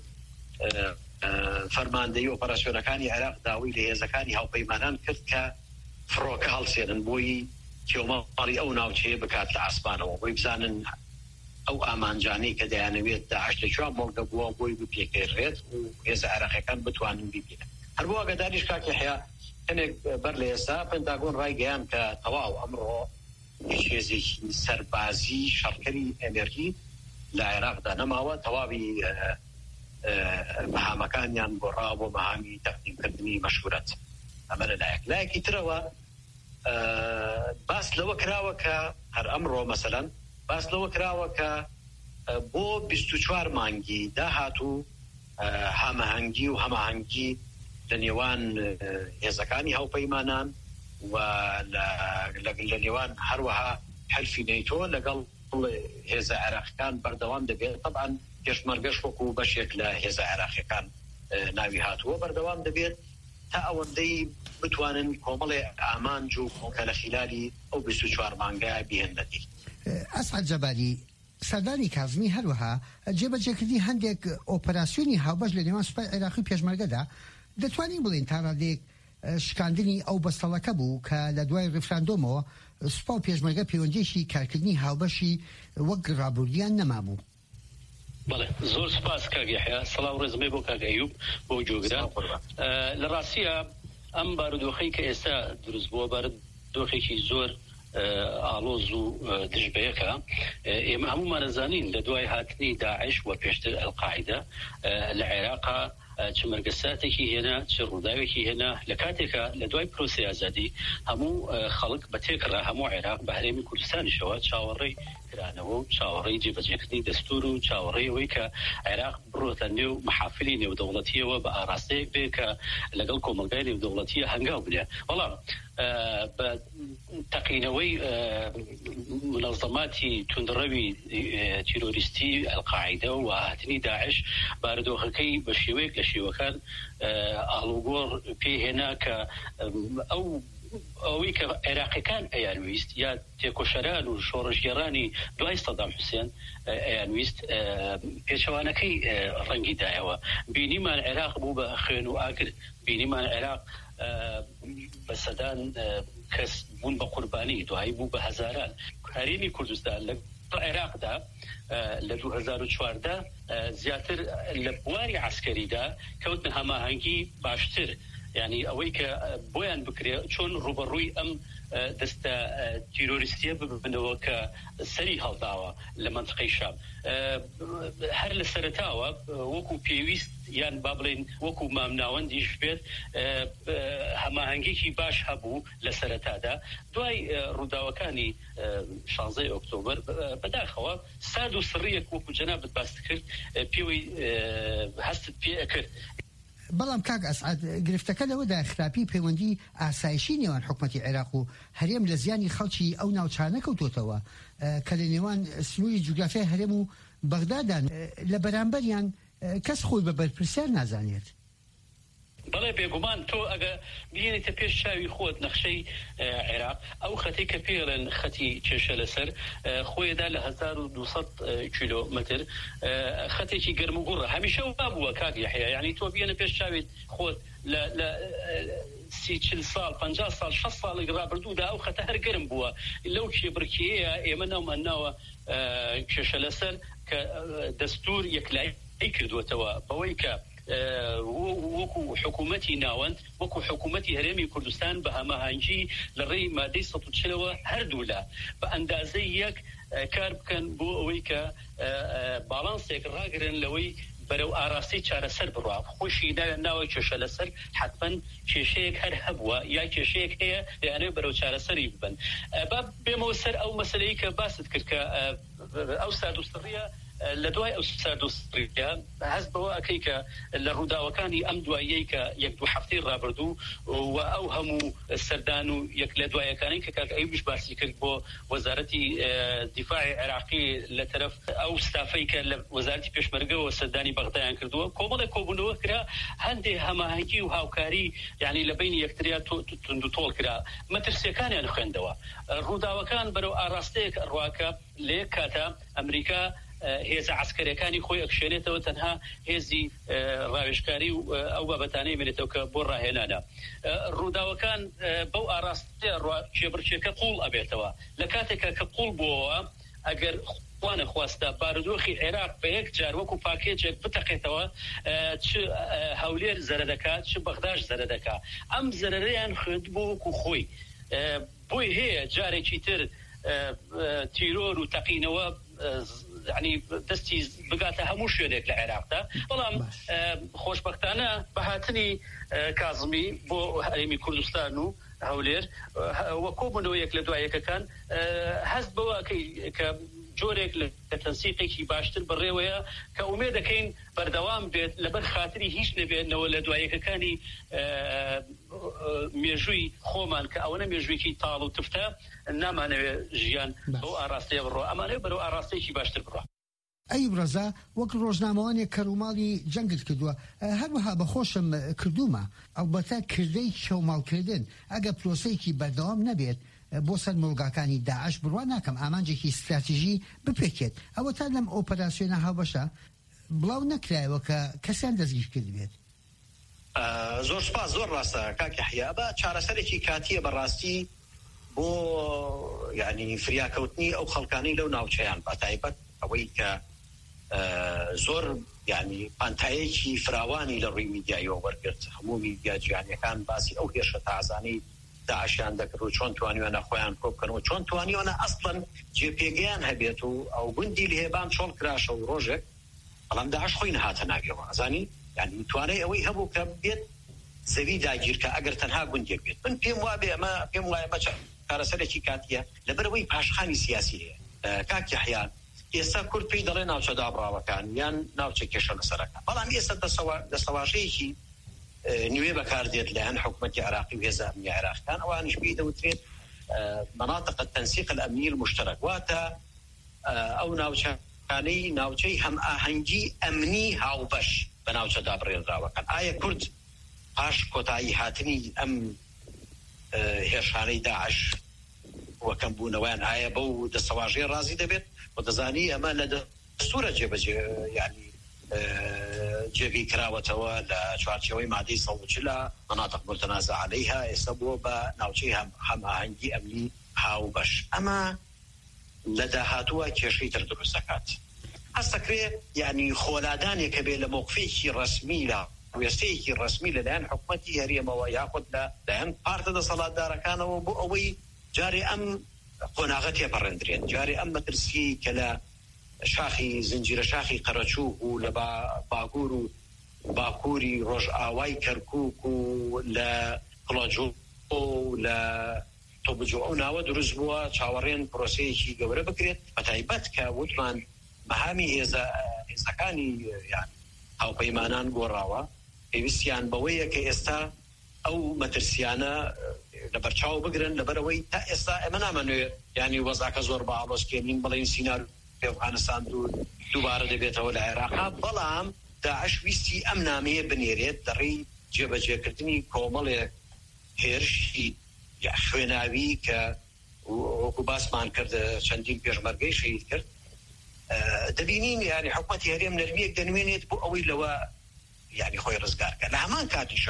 فەرماندەی ئۆپەراسیۆنەکانی عێراق داوای لە هێزەکانی هاوپەیمانان کرد کە فڕۆکە هەڵسێنن بۆی تێومەڵی ئەو ناوچەیە بکات لە ئاسمانەوە بۆی بزانن ئەو ئامانجانەی کە دەیانەوێت داعش لەکوێ مۆڵگە بووە بۆی بپێکێڕێت و هێزە عێراقیەکان بتوانن ببینن هەر بۆ ئاگاداریش کاک یحیا هەنێک بەر لە ئێستا پێنتاگۆن ڕایگەیان کە تەواو ئەمڕۆ هیچ هێزێکی سەربازی شەڕکەری ئەمریکی لە عێراقدا نەماوە تەواوی مهامەکانیان گۆڕا بۆ مەهامی تەقدیمکردنی مەشورەت ئەمە لایەکی ترەوە باس لەوە کراوە کە هەر ئەمڕۆ مەسەلەن باس لەوە کراوە کە بۆ 24 مانگی داهاتوو هەماهەنگی و هەماهەنگی لە نێوان هێزەکانی هاوپەیمانان و لە نێوان هەروەها حلفی نەیتۆ لەگەڵ هێزە عێراقیەکان بەردەوام دەبێت طبعا پێشمەرگەش وەکو بەشێک لە هێزە عێراقیەکان ناوی هاتووە بەردەوام دەبێت تا ئەوەندەی بتوانن کۆمەڵێ ئامانج و کە لە خلالی ئەو 24 مانگای بهێنەتی. ئەسعەد جەباری سەردانی کازمی هەروەها جێبەجێکردنی هەندێک ئۆپەراسیۆنی هاوبەش لە نێوان سوپای عێراقی پێشمەرگەدا دەتوانین بڵێن تا ڕادێک شکاندنی ئەو بەستەڵەکە بوو کە لە دوای ڕفراندۆمەوە سوپا و پێشمەرگە پەیوەندیشی کارکردنی هاوبەشی وەک ڕابردویان نەمابوو. بەڵێ زۆر سپاس کاک یحیا سەڵاو ڕێزمەی بۆ کاک ئەیوب بۆ جۆگرا لە ڕاستیە ئەم بارودۆخەی کە ئێستا دروست بووە بارودۆخێکی زۆر ئالۆز و دژبەیەکە ئێمە هەمومان دەزانین لە دوای هاتنی داعش و پێشتر ئەلقاعیدە لە عێراقا چ مەرگەساتێکی هێنا چ ڕووداوێکی هێنا لە کاتێکە لە دوای پرۆسی ئازادی هەموو خەڵک بە تێکڕا هەموو عێراق بە هەرێمی کوردستانیشەوە چاوەڕێی کرانەوە و چاوەڕێی جێبەجێکردنی دەستور و چاوەڕێی ئەوەی کە عێراق بڕۆتە نێو محافلی نێودەوڵەتیەوە بە ئاراستەیەک بێ کە لەگەڵ کۆمەلگای نێودەوڵەتیە هەنگاو بدێ بەڵام بە تەقینەوەی منەظەماتی توندڕەوی تیرۆریستی ئەلقاعیدە و هاتنی داعش بارودۆخەکەی بە شێوەیەک لە شێوەکان ئاڵوگۆڕ پێهێنا کە ئەوەی کە عێراقیەکان ئەیانویست یا تێکۆشەران و شۆڕژگێڕانی دوای سەدام حوسێن ئەیانویست پێچەوانەکەی ڕەنگی دایەوە بینیمان عێراق بوو بە خوێن و ئاگر بینیمان عێراق بە سەدان کەس بوون بە قوربانی دوایی بوو بە هەزاران هەرێمی کوردستان لە عێراقدا لە 2014 زیاتر لە بواری عسکەریدا کەوتنە هەماهەنگی باشتر یعنی ئەوەی کە بۆیان بکرێ چۆن ڕوبەڕووی ئەم دەستە تیرۆریستیە ببنەوە کە سەری هەڵداوە لە منطقەی شام هەر لە سەرەتاوە وەکو پێویست یان با بڵێن وەکو مامناوەندیش بێت هەماهەنگێکی باش هەبوو لە سەرەتادا دوای ڕووداوەکانی 16 ئۆکتۆبر بەداخەوە ساد و سڕیەک وەکو جەنابەت باس کرد پێوەی هەستت پێ ئەکرد. بەڵام کاک ئەسعەد گرفتەکە لەوەدا خراپی پەیوەندی ئاسایشی نێوان حکومەتی عێراق و هەرێم لە زیانی خەڵکی ئەو ناوچانە کەوتۆتەوە کە لە نێوان سنووری جوگرافیای هەرێم و بەغدادان لە بەرامبەریان کەس خۆی بە بەرپرسیار نازانێت. بەڵێ بێگومان تۆ ئەگە بینێتە پێش چاوی خۆت نەخشەی عێراق ئەو خەتی کە پێڵێن خەتی کێشە لەسەر خۆیدا لە 1200 کیلۆمتر خەتێکی گەرم و گوڕە هەمیشە وا بووە کاک یحیا یعنی تۆ بینە پێش چاویت خۆت لە 30 ساڵ 50 ساڵ 6 ساڵێک ڕابردوودا ئەو خەتە هەر گەرم بووە لەو کێبڕکیەیە ئێمە ناومەناوە کێشە لەسەر کە دەستور یەکلایی کردوێتەوە بەوەی کە وەکو حکوومەتی ناوەند وەکو حکوومەتی هەرێمی کوردستان بە هەماهەنگی لە ڕێی مادەی 140ەوە هەردوولا بە ئەندازەی یەک کار بکەن بۆ ئەوەی کە باڵانسێک ڕاگرن لەوەی بەرەو ئاراستی چارەسەر بڕوا خۆشی ناوە کێشە لەسەر حتمەن کێشەیەک هەر هەبووە یا کێشەیەک هەیە دەیانێت بەرەو چارەسەری ببن با بێمەوە سەر ئەو مەسەلەی کە باست کرد کە ئەو سادوستڕیە لە دوای ئەو سادوستڕیە هەست بەوە ئەکەی کە لە ڕووداوەکانی ئەم دواییەی کە یەک دوو هەفتەی ڕابردوو و ئەو هەموو سەردان و یەک لە دوایەکانی کە کاک ئەیوبیش باسی کرد بۆ وەزارەتی دیفاعی عێراقی لە تەرەف ئەو ستافەی کە لە وەزارەتی پێشمەرگەوە سەردانی بەغدایان کردووە کۆمەڵێک کۆبوونەوە کرا هەندێک هەماهەنگی و هاوکاری یعنی لە بینی یەکتریا تند و تۆڵ کرا مەترسیەکانیان خوێندەوە ڕووداوەکان بەرەو ئاراستەیەک ڕواکە لە یەک کاتە ئەمریکا هێزە عسکەریەکانی خۆی ئەکشێنێتەوە تەنها هێزی ڕاوێژکاری و ئەو بابەتانەی بێنێتەوە کە بۆ ڕاهێنانە ڕووداوەکان بەو ئاراستەیە کێبڕکێکە قوڵ ئەبێتەوە لە کاتێکە کە قوڵ بووەوە ئەگەر خوانە خواستە بارودۆخی عێراق بە یەک جار وەکو پاکێجێک بتەقێتەوە چ هەولێر زەرە دەکات چ بەغداش زەرە دەکات ئەم زەرەرەیان خوێند بۆ وەکو خۆی بۆی هەیە جارێکی تر تیرۆر و تەقینەوە يعني دستي بقاته همو شوێنێک لە عێراقدا بەڵام خۆشبەختانە بەهاتنی کازمی بۆ هەرێمی کوردستان و هەولێر وەکۆ بوونەوەیەک لە دوایەکەکان هەست بەوە کە جۆرێک لە تەنسیقێکی باشتر بڕێوەیە کە ئومێد دەکەین بەردەوام بێت لەبەر خاتری هیچ نەبێتنەوە لە دوایەکەکانی مێژووی خۆمان کە ئەوەنە مێژوویکی تاڵ و تفتە نامانەوێت ژیان بۆ ئاراستەیە بڕۆ ئەمانەوێت بەرەو ئاراستەیەکی باشتر بڕۆ. ئەی ڕەزا وەک ڕۆژنامەوانێک کە ڕووماڵی جەنگت کردووە هەروەها بەخۆشم کردومە ئەلبەتە کردەی شەوماڵکردن ئەگە پرۆسەیەکی بەردەوام نەبێت بۆ سەر مڵگاکانی داعش بڕوا ناکەم ئامانجێکی استراتیژی بپێکێت ئەوە تا لەم ئۆپەراسیۆنە هاوبەشە بڵاو نەکرایەوە کە کەسیان دەستگیر کرد بێت. زۆر سپاس زۆر ڕاستە کاک یەحیا بە چارەسەرێکی کاتیە بەڕاستی بۆ یعنی فریاکەوتنی ئەو خەڵکانی لەو ناوچەیان بەتایبەت ئەوەی کە زۆر یعنی پانتایەکی فراوانی لە ڕووی میدیایەوە وەرگرت هەموو میدیا جیهانیەکان باسی ئەو هێرشە تازانەی داعشیان دەکرد و چۆن توانیوانە خۆیان کۆ بکەنەوە چۆن توانیوانە ئەسڵەن جێپێگەیان هەبێت و ئەو گوندی لە هێبان چۆڵ کراشە و ڕۆژێک بەڵام داعش خۆی نەهاتە ناویەوە ئەزانی یعنی توانای ئەوەی هەبوو کە بێت زەوی داگیرکە ئەگەر تەنها گوندێک بێت من پێم وابێ ئەمە پێم وایە بە چارەسەرێکی کاتیە لەبەرەوەی پاشخانی سیاسی هەیە کاک یەحیا ئێستا کورد پێی دەڵێ ناوچە دابڕاوەکان یان ناوچە کێشە لەسەرەکان بەڵام ئێستا دەسەواژەیەکی نوێ بەکاردێت لەهەن حکومەتی عراقی و هێزە ئەمنی عێراقیان ئەوانیش پێی دەوترێت مناطق التنسيق الأمني المشترك واتا ئەو ناوچەکانەی ناوچەی هەم ئاهەنگی ئەمنی هاوبەش بە ناوچە دابڕێنراوەکان ئایا کورد پاش کۆتایی هاتنی ئەم هێرشانەی داعش وەکەم بوونەوەیان ئایا بەو دەسەواژەیە ڕازی دەبێت و دەزانی ئەمە لە دەستورە جێبەجێ یعنی جێبی کراوەتەوە لە چوارچێوەی مادەی 140 مناطق متنازع عليها ئێستا بووە بە ناوچەی هەم ئاهەنگی ئەمنی هاوبەش ئەمە لە داهاتووە کێشەی تر دروست دەکات هەستەکرێ یعنی خۆلادانێکە بێ لە موقفێکی ڕسمی لە وێستەیەکی ڕسمی لەلایەن حکومەتی هەرێمەوە یاخود لەلایەن پارتە دەسەڵاتدارەکانەوە بۆ ئەوەی جارێ ئەم قۆناغە تێپەڕێندرێن جارێ ئەم مەترسی کە لە شاخی زنجیرە شاخی قەرەچووک و لە باگور و باکووری ڕۆژئاوای کەرکووک و لە قڵەجۆ و لە تۆبجۆ ئەو ناوە دروست بووە چاوەڕێن پرۆسەیەکی گەورە بکرێت بەتایبەت کە وتمان مەهامی هێزەکانی هاوپەیمانان گۆڕاوە پێویستیان بەوەیە کە ئێستا ئەو مەترسیانە لەبەرچاو بگرن لەبەرەوەی تا ئێستا ئەمە نامەنوێت یعنی وەزاکە زۆر بە ئاڵۆزکێنین بڵێن سینار ئەفغانستان دووبارە دەبێتەوە لە عێراق بەڵام داعش ویستی ئەم نامەیە بنێرێت دەڕێی جێبەجێکردنی کۆمەڵێک هێرشی خوێناوی کە وەکو باسمان کرد چەندین پێشمەرگەی شەهید کرد دەبینین یعنی حکومەتی هەرێم نەرمیەک دەنوێنێت بۆ ئەوەی لەوە یعنی خۆی ڕزگارکە لە هەمان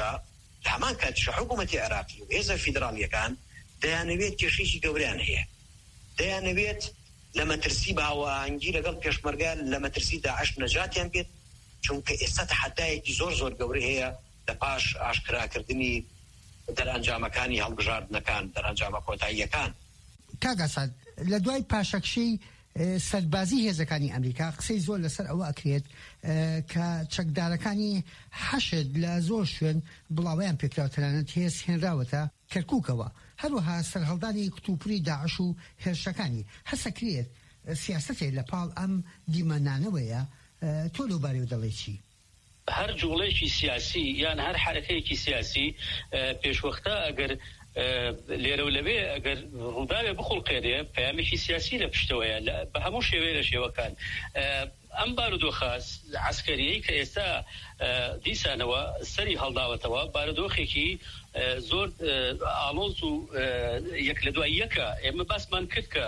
کاتیشە حکومەتی عێراقی و هێزە فیدراڵیەکان دەیانەوێت کێشەیەکی گەورەیان هەیە دەیانەوێت لە مەترسی باوەهانگی لەگەڵ پێشمەرگە لە مەترسی داعش نەجاتیان بێت چونکە ئێستا تەحەدایەکی زۆر گەورە هەیە لە پاش ئاشکراکردنی دەرئەنجامەکانی هەڵبژاردنەکان دەرئەنجامە کۆتاییەکان. کاگاسان لە دوای پاشەکشەی سەربازی هێزەکانی ئەمریکا قسەی زۆر لەسەر ئەوە ئەکرێت کە چەکدارەکانی حەشد لە زۆر شوێن بڵاویان پێکراوە تەنانەت هێز هێنراوەتە کەرکووکەوە هەروەها سەرهەڵدانی کتوپری داعش و هێرشەکانی هەسەکرێت سیاسەتێ لە پاڵ ئەم دیمەنانەوەیە تۆ لەوبارەوە دەڵێ چی؟ هەر جوڵەیەکی سیاسی یان هەر حرەکەیەکی سیاسی پێشوەختە ئەگەر لێرە و لەوێ ئەگەر ڕووداوێ بخڵقێنێ پەیامێکی سیاسی لە پشتەوەیە بە هەموو شێوەیە لە شێوەکان ئەم بارودۆخە عسکەریەی کە ئێستا دیسانەوە سەری هەڵداوەتەوە بارودۆخێکی زۆر ئالۆز و یەک لە دوای یەکە ئێمە باسمان کرد کە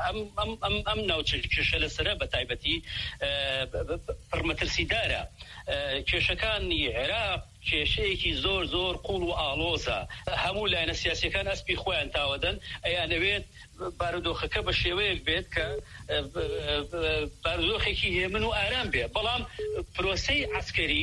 ئەم ناوچەکێشە لەسرە بە تایبەتی پڕمەترسیدارە کێشەکانی عێراق کێشەیەکی زۆر قوڵ و ئالۆزە هەموو لایەنە سیاسیەکان ئەسپی خۆیان تاوەدەن ئەیانەوێت بارودۆخەکە بە شێوەیەک بێت کە بارودۆخێکی هێمن و ئارام بێ بەڵام پرۆسەی عسکەری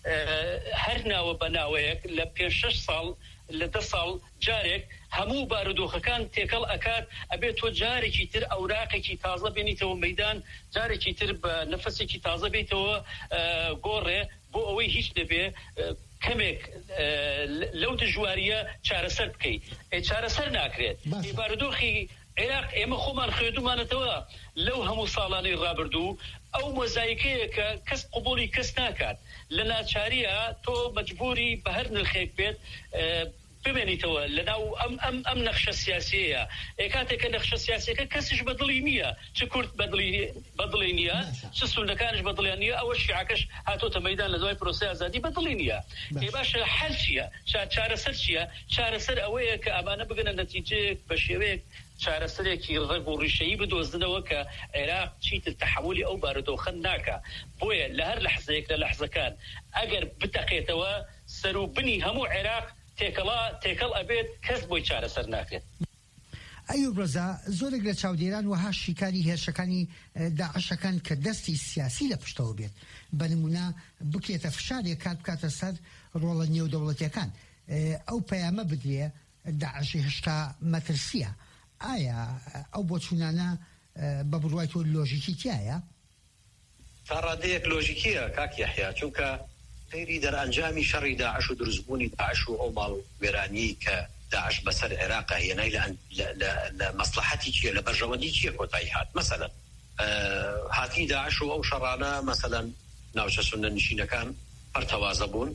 هەر ناوە بەناوەیەک لە 5-6 ساڵ لە 10 ساڵ جارێک هەموو بارودۆخەکان تێکەڵ ئەکات ئەبێت تۆ جارێکی تر ئەوراقێکی تازە بێنیتەوە مەیدان جارێکی تر بە نەفەسێکی تازە بێتەوە گۆڕێ بۆ ئەوەی هیچ دەبێ کەمێک لەو دژواریە چارەسەر بکەیت چارەسەر ناکرێت بارودۆخی عێراق ئێمە خۆمان خوێندومانەتەوە لەو هەموو ساڵانەی ڕابردوو ئەو مۆزایکەیە کە کەس قبولی کەس ناکات لە ناچاریە تۆ مەجبوری بە هەر نرخێک بێت ببێنیتەوە لەناو ئەم نەخشە سیاسیەیە کاتێککە نەخشە سیاسیەکە کەسیش بەدڵی نییە چ کورد بەدڵی نییە چ سونەکانش بەدڵیان نییە ئەوە شیعەکەش هاتۆتە مەیدان لە دوای پرۆسەی ئازادی بەدڵی نییە باشە حەل چییە چارەسەر چییە چارەسەر ئەوەیە کە ئەمانە بگەنە نەتیجەیەک بە شێوەیەک چارەسەرێکی ڕێک و ڕیشەیی بدۆزنەوە کە عێراق چیتر تەحملی ئەو بارودۆخە ناکە بۆیە لە هەر لەحزەیەک لە لەحزەکان ئەگەر بتەقێتەوە سەر و بنی هەموو عێراق تێکەڵ ئەبێت کەس بۆی چارەسەر ناکرێت. ئەیوب ڕەزا زۆرێک لە چاودێران وەها شیکاری هێرشەکانی داعشەکان کە دەستی سیاسی لە پشتەوە بێت بە نمونە بکرێتە فشارێک کات بکاتە سەر ڕۆڵە نێودەوڵەتیەکان ئەو پەیامە بدرێ داعشی هێشتا مەترسیە ئایا ئەو بۆچوونانە بە بڕوای تۆ لۆژیکی تایە؟ تا ڕادەیەک لۆژیکیە کاک یەحیا چونکە غیری دەرئەنجامی شەڕی داعش و دروستبوونی داعش و ئەو ماڵ وێرانی کە داعش بەسەر عێراق هێنای لە مەسلحەتی چییە لە بەرژەوەندی چییە کۆتایی هات مەسەلەن هاتی داعش و ئەو شەڕانە مەسەلەن ناوچە سونە نشینەکان هەرتەوازە بوون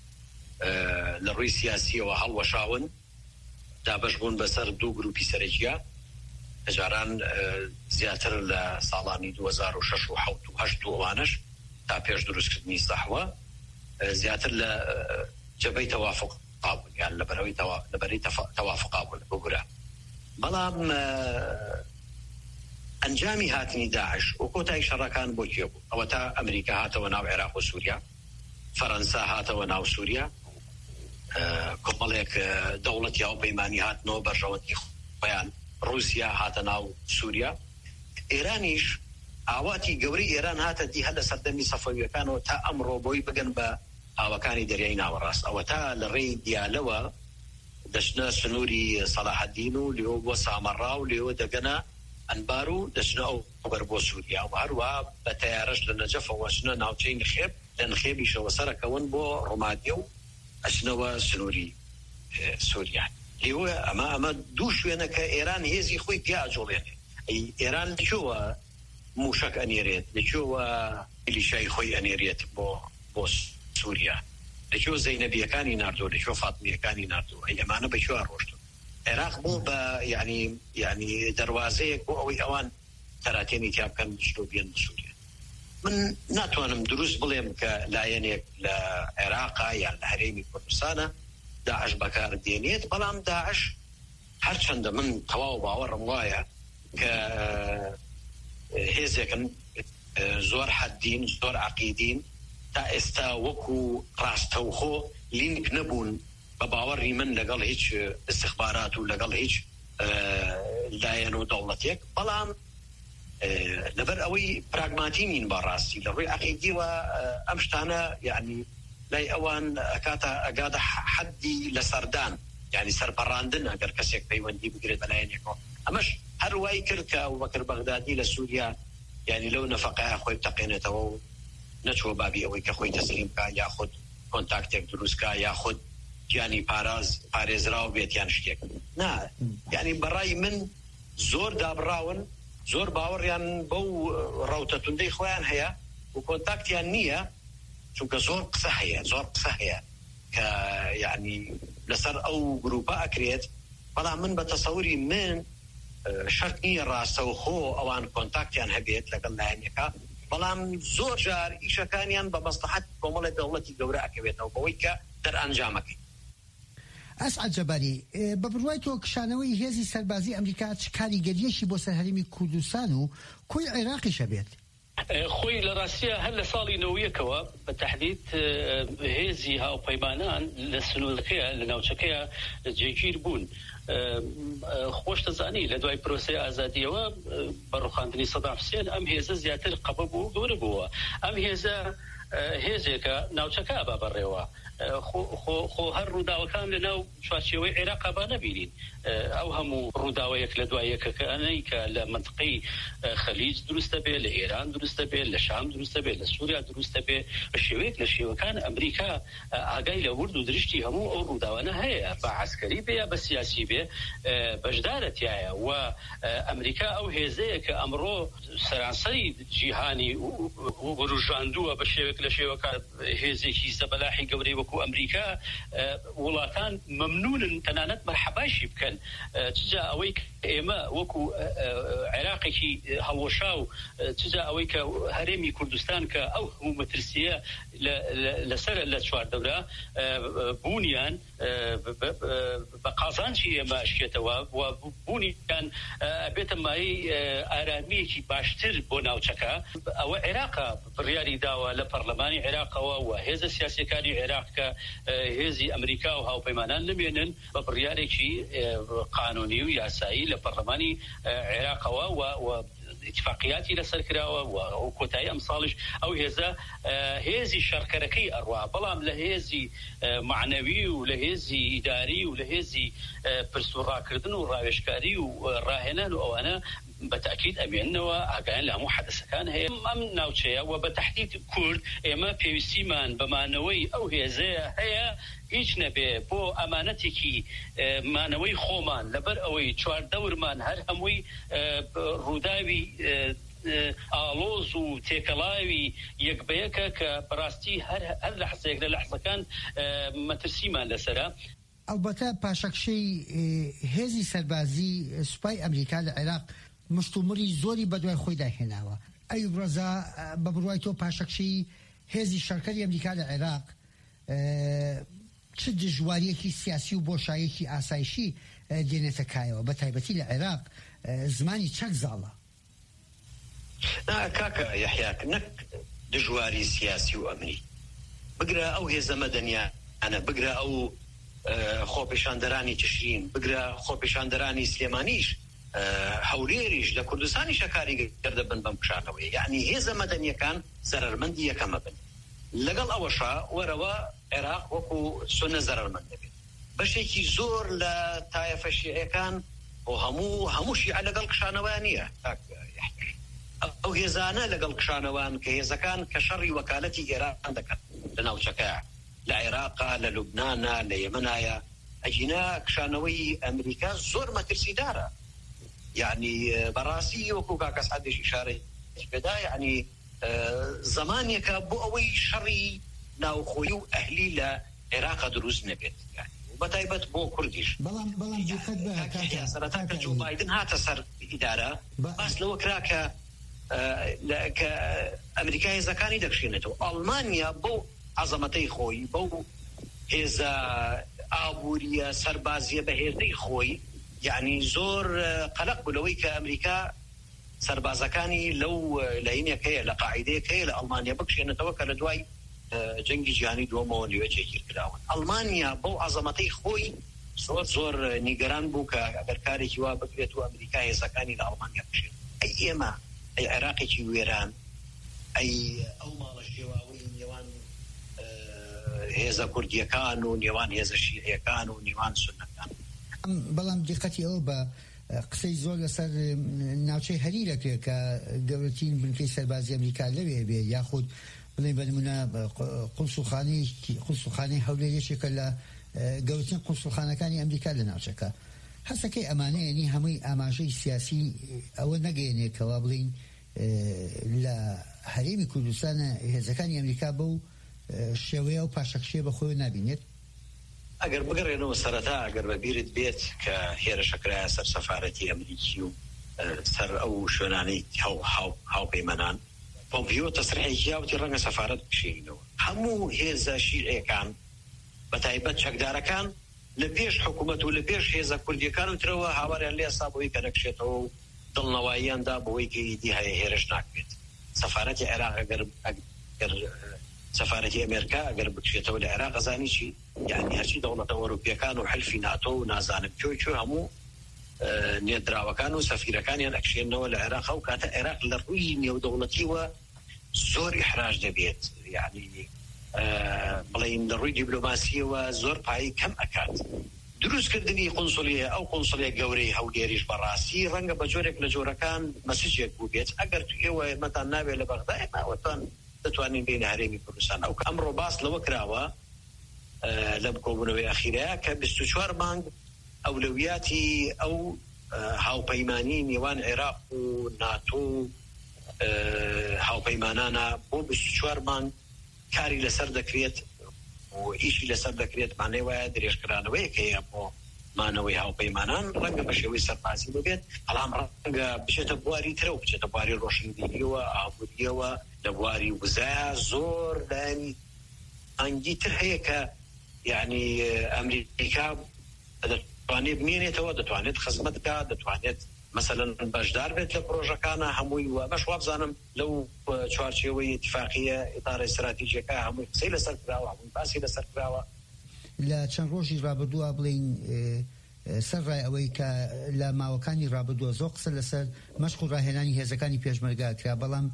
لە ڕووی سیاسیەوە هەڵوەشاون دابەش بوون بەسەر دوو گروپی سەرەکیە هەجاران زیاتر لە ساڵانی 2006 و 7 و 8 ئەوانش تا پێش دروستکردنی سەحوە زیاتر لە جەبەی تەوافق قابل یان لەبەرەوەی تەوافق قابل بگورە بەڵام ئەنجامی هاتنی داعش و کۆتایی شەڕەکان بۆ کێ بوو ئەوە تا ئەمریکا هاتەوە ناو عێراق و سووریا فەرەنسا هاتەوە ناو سووریا کۆمەڵێک دەوڵەتی هاو پەیمانی هاتنەوە بەرژەوەندی خۆیان رووسیا هاتە ناو سووریا ئێرانیش ئاواتی گەورەی ئێران هاتە دی هەر لە سەردەمی سەفەویەکانەوە تا ئەمڕۆ بۆی بگەن بە ئاوەکانی دەریای ناوەڕاست ئەوە تا لە ڕێی دیالەوە دەچنە سنووری سەلاحەدین و لێوە بۆ سامەڕا و لێوە دەگەنە ئەنبار و دەچنە ئەو بەر بۆ سووریا و هەروەها بە تەیارەش لە نەجەفەوە چنە ناوچەی نخێب لە نخێبیشەوە سەرەکەون بۆ ڕۆمادیە و ئەچنەوە سنووری سووریا لێوە ئەمە دوو شوێنە کە ئێران هێزی خۆی پیا ئەجۆڵێنێ ئێران لەکوێوە موشک ئەنێرێت لەکوێوە میلیشای خۆی ئەنێرێت بۆ سووریا لەکوێوە زەینەبیەکانی ناردۆ لەکوێوە فاتمیەکانی ناردۆ ئەمانە بەکوێ ڕۆشتن عێراق بوو بە یعنی دەواازەیەک بۆ ئەوەی ئەوان تەراتێنی تیا بکەن شتۆ بێن بە سووریا من ناتوانم دروست بڵێم کە لایەنێک لە عێراقا یان لە هەرێمی کوردستانە داعش بەکاردێنێت بەڵام داعش هەرچەندە من تەواو باوەڕم وایە کە هێزێکن زۆر حەدین زۆر عەقیدین تا ئێستا وەکو ڕاستەوخۆ لینک نەبوون بە باوەڕی من لەگەڵ هیچ استخبارات و لەگەڵ هیچ لایەن و دەوڵەتێک بەڵام لەبەر ئەوەی پراگماتینین بەڕاستی لە ڕووی عەقیدیوە ئەم شتانە یعنی لای ئەوان ئەگاتە حەدی لە سەردان یعنی سەرپەڕاندن ئەگەر کەسێک پەیوەندی بگرێت بەلایەنێکەوە ئەمەش هەر وای کرد کە ئەبوبەکر بەغدادی لە سووریا یعنی لەو نەفەقەیە خۆی بتەقێنێتەوە و نەچوە بابی ئەوەی کە خۆی تەسلیم بکە یاخود کۆنتاکتێک دروستکە یاخود گیانی پارێزراو بێت یان شتێک نا یعنی بەڕای من زۆر دابڕاون زۆر باوەڕیان بەو ڕەوتەتوندەی خۆیان هەیە و کۆنتاکتیان نییە چونکە زۆر قسە هەیە کە یعنی لەسەر ئەو گروپە ئەکرێت بەڵام من بە تەسەوری من شەرت نییە ڕاستەوخۆ ئەوان کۆنتاکتیان هەبێت لەگەڵ لایەنێکە بەڵام زۆر جار ئیشەکانیان بە مەسلحەت کۆمەڵی دەوڵەتی گەورە ئەکەوێتەوە بەوەی کە دەرئەنجامەکەی. ئەسعەد جەباری بە بڕوای تۆ کشانەوەی هێزی سەربازی ئەمریکا چ کاریگەریەکی بۆ سەرهەرێمی کوردستان و کۆی عێراقیشە بێت؟ خۆی لە ڕاستیە هەر لە ساڵی نەوەیەکەوە بە تەحدید هێزی هاوپەیمانان لە سنوورەکەیە لە ناوچەکەیە جێگیر بوون. خۆش دەزانی لە دوای پرۆسەی ئازادیەوە بە ڕوخاندنی سەدام حوسێن ئەم هێزە زیاتر قەبە بوو گەورە بووە. ئەم هێزە هێزێکە ناوچەکە با بەڕێوە خۆ هەر ڕووداوەکان لەناو چوارچێوەی عێراق با نەبینین ئەو هەموو ڕووداوەیەک لە دوای یەکەکەانەی کە لە منطقەی خەلیج دروستە بێ لە ئێران دروستە بێ لە شام دروستە بێ لە سووریا دروستە بێ بە شێوەیەک لە شێوەکان ئەمریکا ئاگای لە ورد و درشتی هەموو ئەو ڕووداوانە هەیە بە عسکەری بێ یا بە سیاسی بێ بەشدارەتیایە و ئەمریکا ئەو هێزەیە کە ئەمڕۆ سەرانسەری جیهانی وروژاندووە بە شێوەیەک لە شێوەکان هێزێکی زەبەلاحی گەورەی وەکو ئەمریکا وڵاتان مەمنونن تەنانەت مەرحەباشی بکەن چجا ئەوەی ئێمە وەکو عێراقێکی هەڵوەشاو چجا ئەوەی کە هەرێمی کوردستان کە ئەو هەموو مەترسیە لەسەر لە چواردەورە بوونیان بە قازانجی ئێمە ئەشکێتەوە و بوونیان بێتە مای ئارامەیەکی باشتر بۆ ناوچەکە ئەوە عێراقا بڕیاری داوە لە پەرلەمانی عێراقەوە و هێزە سیاسیەکانی عێراق کە هێزی ئەمریکا و هاوپەیمانان نمێنن بە بڕیارێکی قانونی و یاسایی لە پەرلەمانی عێراقەوە و اتفاقیاتی لەسەر کراوە و کۆتایی ئەم ساڵش ئەو هێزی شەڕکەرەکەی ئەڕوا بەڵام لە هێزی معنەوی و لە هێزی ئیداری و لە هێزی پرسوڕاکردن و ڕاوێژکاری و ڕاهێنان و ئەوانە بەتاکید ئەمێننەوە ئاگایان لە هەموو حەدەسەکان هەیە ئەم ناوچەیە و بە تەحدید کورد ئێمە پێویستیمان بەمانەوەی ئەو هێزەیە هەیە هیچ نەبێ بۆ ئەمانەتێکی مانەوەی خۆمان لەبەر ئەوەی چواردەورمان هەر هەمووی ڕووداوی ئالۆز و تێکەڵاوی یەکبەیەکە کە بەڕاستی هەر لە حەزێک لە لەحزەکان مەترسیمان لەسەرە. ئەلبەتە پاشەکشەی هێزی سەربازی سوپای ئەمریکا لە عێراق مشتومڕی زۆری بەدوای خۆی داهێناوە. ئەیوب ڕەزا بە بڕوای تۆ پاشەکشەی هێزی شەڕکەری ئەمریکا لە عێراق چ دژواریەکی سیاسی و بۆشایەکی ئاسایشی دێنێتە کایەوە بە تایبەتی لە عێراق زمانی چەک زاڵە؟ کاکە یەحیا نەک دژواری سیاسی و ئەمنی بگرە ئەو هێزە مەدەنیانە بگرە ئەو خۆپێشاندەرانی تشرین بگرە خۆپێشاندەرانی سلێمانیش هەولێریش لە کوردستانی شەکاری گەردەبن بەم کشانەوەی یعنی هێزە مەدەنیەکان زەرەرمەندی یەکەمە بن لەگەڵ ئەوەشا وەرەوە عێراق وەکو سونە زەرەرمەند دەبێت بەشێکی زۆر لە تایەفە شیعەکان و هەموو شیعە لەگەڵ کشانەوەیان نییە ئەو هێزانە لەگەڵ کشانەوەیان کە هێزەکان کە شەڕی وەکالەتی ئێران دەکەن لە ناوچەکە لە عێراقا لە لوبنانە لە یەمەنایە ئەجینا کشانەوەی ئەمریکا زۆر مەترسیدارە یعنی بەڕاستی وەکو کاکەس حەدێش ئیشارەی پێدا یعنی زمانێکە بۆ ئەوەی شەڕی ناوخۆیی و ئەهلی لە عێراقا دروست نەبێت بەتایبەت بۆ کوردیش بەڵام سەرەتا کە جو بایدن هاتە سەر ئیدارە باس لەوە کرا کە ئەمریکا هێزەکانی دەکشێنێتەوە ئەڵمانیا بۆ عەزەمەتەی خۆی بەو هێزە ئابووریە سەربازیە بەهێزەی خۆی یعنی زۆر قەلق بوولەوەی کە ئەمریکا سەربازەکانی لەو لەینێکەیە لە قاعیدەیەکەیە لە ئەڵمانیا بکشێنێتەوە کە لە دوای جەنگی جیهانی دووەمەوە لێوە جێگیر کراون ئەڵمانیا بەو عەزەمەتەی خۆی زۆر نیگەران بوو کە ئەگەر کارێکی وا بکرێت و ئەمریکا هێزەکانی لە ئەڵمانیا بکشێت ئەی ئێمە ئەی عێراقێکی وێران ئەی ئەو ماڵە شێواوەی نێوان هێزە کوردیەکان و نێوان هێزە شیعیەکان و نێوان سونەکان بەڵام دیقەتی ئەوە بە قسەی زۆر لەسەر ناوچەی هەریرەکرێت کە گەورەترین بنکەی سەربازی ئەمریکا لەوێ بێ یاخود بڵێن بە نمونە قوسڵخانەی هەولێریەکێکە لە گەورەترین قوسڵخانەکانی ئەمریکا لە ناوچەکە هەستەکەی ئەمانەیەنی هەمووی ئاماژەی سیاسی ئەوە نەگەیەنێتەوە بڵین لە هەرێمی کوردستانە هێزەکانی ئەمریکا بەو شێوەیە و پاشەکشەیە بەخۆی نابینێت ئەگەر بگەڕێنەوە سەرەتا ئەگەر بەبیرت بێت کە هێرشەکرایە سەر سەفارەتی ئەمریکی و سەر ئەو شوێنانەی هاوپەیمەنان پۆمپیۆ تەسریحێکی یاوتی ڕەنگە سەفارەت بکشێنەوە هەموو هێزە شیعیەکان بەتایبەت چەکدارەکان لە پێش حکوومەت و لە پێش هێزە کوردیەکان و ترەوە هاواریان لێ سا بۆی کە نەکشێتەوە و دڵنەواییاندا بەوەی کە ئیدی هەیە هێرش ناکرێت سەفارەتی عێراق ئەگەر سەفارەتی ئەمریکا ئەگەر بکشێتەوە لە عێراق ئەزانی چی یعنی هەرچی دەوڵەتە ئەوروپیەکان و حەلفی ناتۆ و نازانم کوێ هەموو نێردراوەکان و سەفیرەکانیان ئەکشێنەوە لە عێراق و کاتە عێراق لە ڕووی نێودەوڵەتیوە زۆر ئیحراج دەبێت یعنی بڵین لە ڕووی دیبلۆماسیەوە زۆر پایی کەم ئەکات دروستکردنی قونسولیە ئەو قونسولیە گەورەی هەولێریش بەڕاستی ڕەنگە بە جۆرێک لە جۆرەکان مەسیجێک بوو بێت ئەگەر تو ئێوە مەتان نابێت لە بەغدا ئێماوەتان دەتوانین بینە هەرێمی کوردستان ئەو ئەمڕۆ باس لەوە کراوە لەم کۆبوونەوەی ئەخیرەیە کە 24 مانگ ئەولەویاتی ئەو هاوپەیمانی نێوان عێراق و ناتۆ هاوپەیمانانە بۆ 24 مانگ کاری لەسەر دەکرێت و ئیشی لەسەر دەکرێت مانەی وایە درێژکرانەوەی کەیە بۆ مانەوەی هاوپەیمانان ڕەنگە بە شێوەی سەربازی ببێت بەڵام ڕەنگە بچێتە بواری ترە و بچێتە بواری ڕۆشنبیریەوە ئابووریەوە لە بواری وزایە زۆر لایەنی ئەنگی تر هەیە کە یعنی ئەمریکا دەتوانێت بمێنێتەوە دەتوانێت خزمەت بکات دەتوانێت مثلا بەشدار بێت لە پرۆژەکانە هەمووی و بەش وابزانم لەو چوارچێوەی اتفاقیە ئیدارە استراتیژیەکە هەمووی قسەی لەسەر کراوە هەمووی باسی لەسەر کراوە لە چەند ڕۆژی ڕابردووە بڵین سەر ڕای ئەوەی کە لە ماوەکانی ڕابردووە زۆر قسە لەسەر مەشق و ڕاهێنانی هێزەکانی پێشمەرگا کرا بەڵام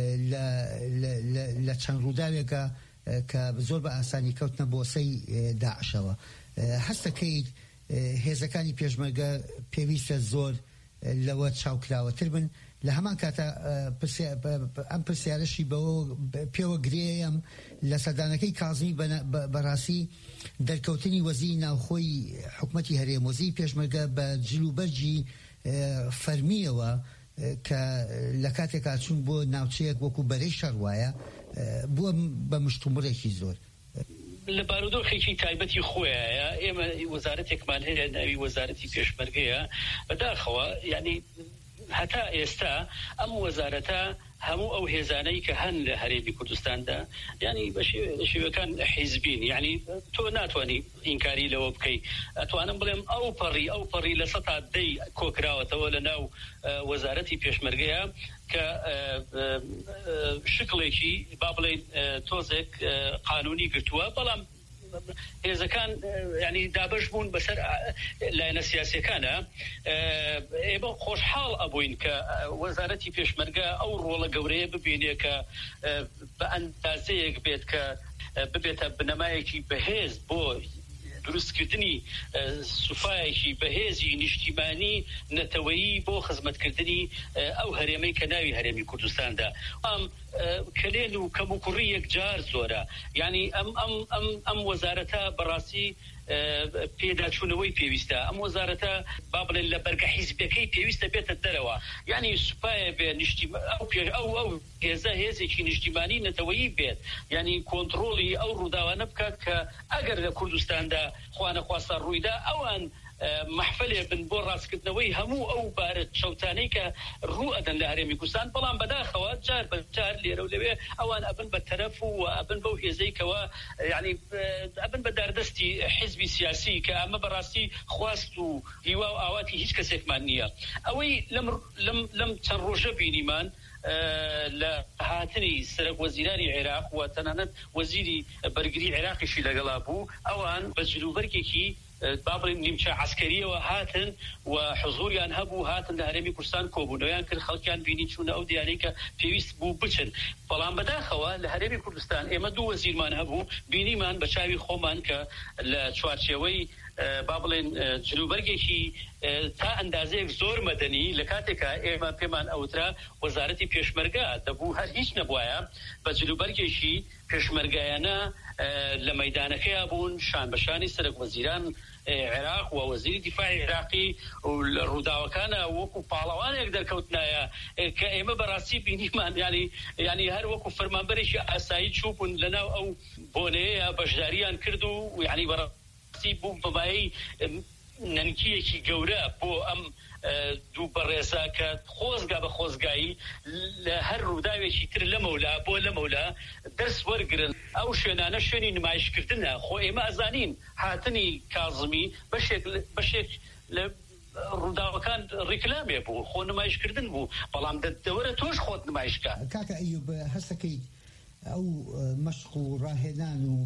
لە چەند ڕووداوێکە کە زۆر بە ئاسانی کەوتنە بۆسەی داعشەوە هەستەکەیت هێزەکانی پێشمەرگە پێویستە زۆر لەوە چاوکراوەتر بن لە هەمان کاتە ئەم پرسیارەشی پێوە گرێیم لە سەردانەکەی کازمی بەڕاستی دەرکەوتنی وەزیری ناوخۆی حکومەتی هەرێم وەزیری پێشمەرگە بە جلوبەرجی فەرمیەوە کە لە کاتێکا چوون بۆ ناوچەیەک وەکو بەرەی شەڕوایە بووە بە مشتومڕێکی زۆر لە بارودۆخێکی تایبەتی خۆیە ئێمە وەزارەتێکمان هەیە ناوی وەزارەتی پێشمەرگەیە بەداخەوە یعنی هەتا ئێستا ئەم وەزارەتە هەموو ئەو هێزانەی کە هەن لە هەرێمی کوردستاندا ینی بە شێوەکان حیزبین یعنی تۆ ناتوانانی ئینکاری لەوە بکەیت ئەتوانم بڵێم ئەو پەڕی لە سەتا دەی کۆکراوەتەوە لە ناو وەزارەتی پێشمەرگەیە کە شکڵێکی با بڵێن تۆزێک قانونی گرتووە بەڵام هێزەکان ینی دابش بوون بەسەر لایەنە سیاسیەکانە ئێمە خۆشحاڵ ئەبووین کە وەزارەتی پێشمەرگە ئەو ڕۆڵە گەورەیە ببینێ کە بە ئەندازەیەک بێت کە ببێتە بنەمایەکی بەهێز بۆ دروستکردنی سوفایەکی بەهێزی نیشتیمانی نەتەوەیی بۆ خزمەتکردنی ئەو هەرێمەی کە ناوی هەرێمی کوردستاندا ئەم کلێن و کەم و کوڕی یەکجار زۆرە یعنی ئەم وەزارەتە بەڕاستی پێداچوونەوەی پێویستە ئەم وەزارەتە با بڵێن لە بەرگە حیزبەکەی پێویستە بێتە دەرەوە یعنی سوپایە بێ ئەو هێزە هێزێکی نیشتیمانی نەتەوەیی بێت یعنی کۆنتڕۆڵی ئەو ڕووداوانە بکات کە ئەگەر لە کوردستاندا خوانەخواستە ڕوویدا ئەوان محفلێ بن بۆ ڕاستکردنەوەی هەموو ئەو بارە شەوتانەی کە ڕوو ئەدەن لە هەرێمی کوردستان بەڵام بەداخەوە جار بە جار لێرە و لەوێ ئەوان ئەبن بە تەرەف و ئەبن بەو هێزەیکەوە یعنی ئەبن بە داردەستی حیزبی سیاسی کە ئەمە بەڕاستی خواست و هیوا و ئاواتی هیچ کەسێکمان نییە ئەوەی لەم چەند ڕۆژە بینیمان لە هاتنی سەرۆک وەزیرانی عێراق و تەنانەت وەزیری بەرگری عێراقیشی لەگەڵا بوو ئەوان بە جلوبەرگێکی بابڵین نیمچە عسکەریەوە هاتن و حضوریان هەبوو هاتن لە هەرێمی کوردستان کۆبوونەوەیان کرد خەڵکیان بینی چوونە ئەو دیارەی کە پێویست بوو بچن بەڵام بەداخەوە لە هەرێمی کوردستان ئێمە دوو وەزیرمان هەبوو بینیمان بە چاوی خۆمان کە لە چوارچێوەی با بڵێن جلوبەرگێکی تا ئەندازەیەک زۆر مەدەنی لە کاتێکە ئێمە پێمان ئەوترا وەزارەتی پێشمەرگە دەبوو هەر هیچ نەبوایە بە جلوبەرگێکی پێشمەرگایانە لە مەیدانەکەیە بوون شان بەشانی سەرۆک وەزیران عێراق و وەزیری دیفاعی عێراقی و لە ڕووداوەکانە وەکو پاڵەوانێک دەرکەوتنایە کە ئێمە بەڕاستی بینیمان ینی هەر وەکو فەرمانبەرێکی ئاسایی چووبوون لەناو ئەو بۆنەیە بەشداریان کرد و ینی بەڕاستی بوو بەبایی نەنکیەکی گەورە بۆ ئەم دوو بەڕێزە کە خۆزگا بە خۆزگایی لە هەر ڕووداوێکی تر لەمەولا بۆ لەمەولا دەرس وەرگرن ئەو شوێنانە شوێنی نمایشکردنە خۆ ئێمە ئەزانین هاتنی کازمی بەشێک لە ڕووداوەکان ڕیکلامێ بوو خۆ نمایشکردن بوو بەڵام دەوەرە تۆش خۆت نمایشکە کاکە ئەیوب هەستەکەی ئەو مەشق و ڕاهێنان و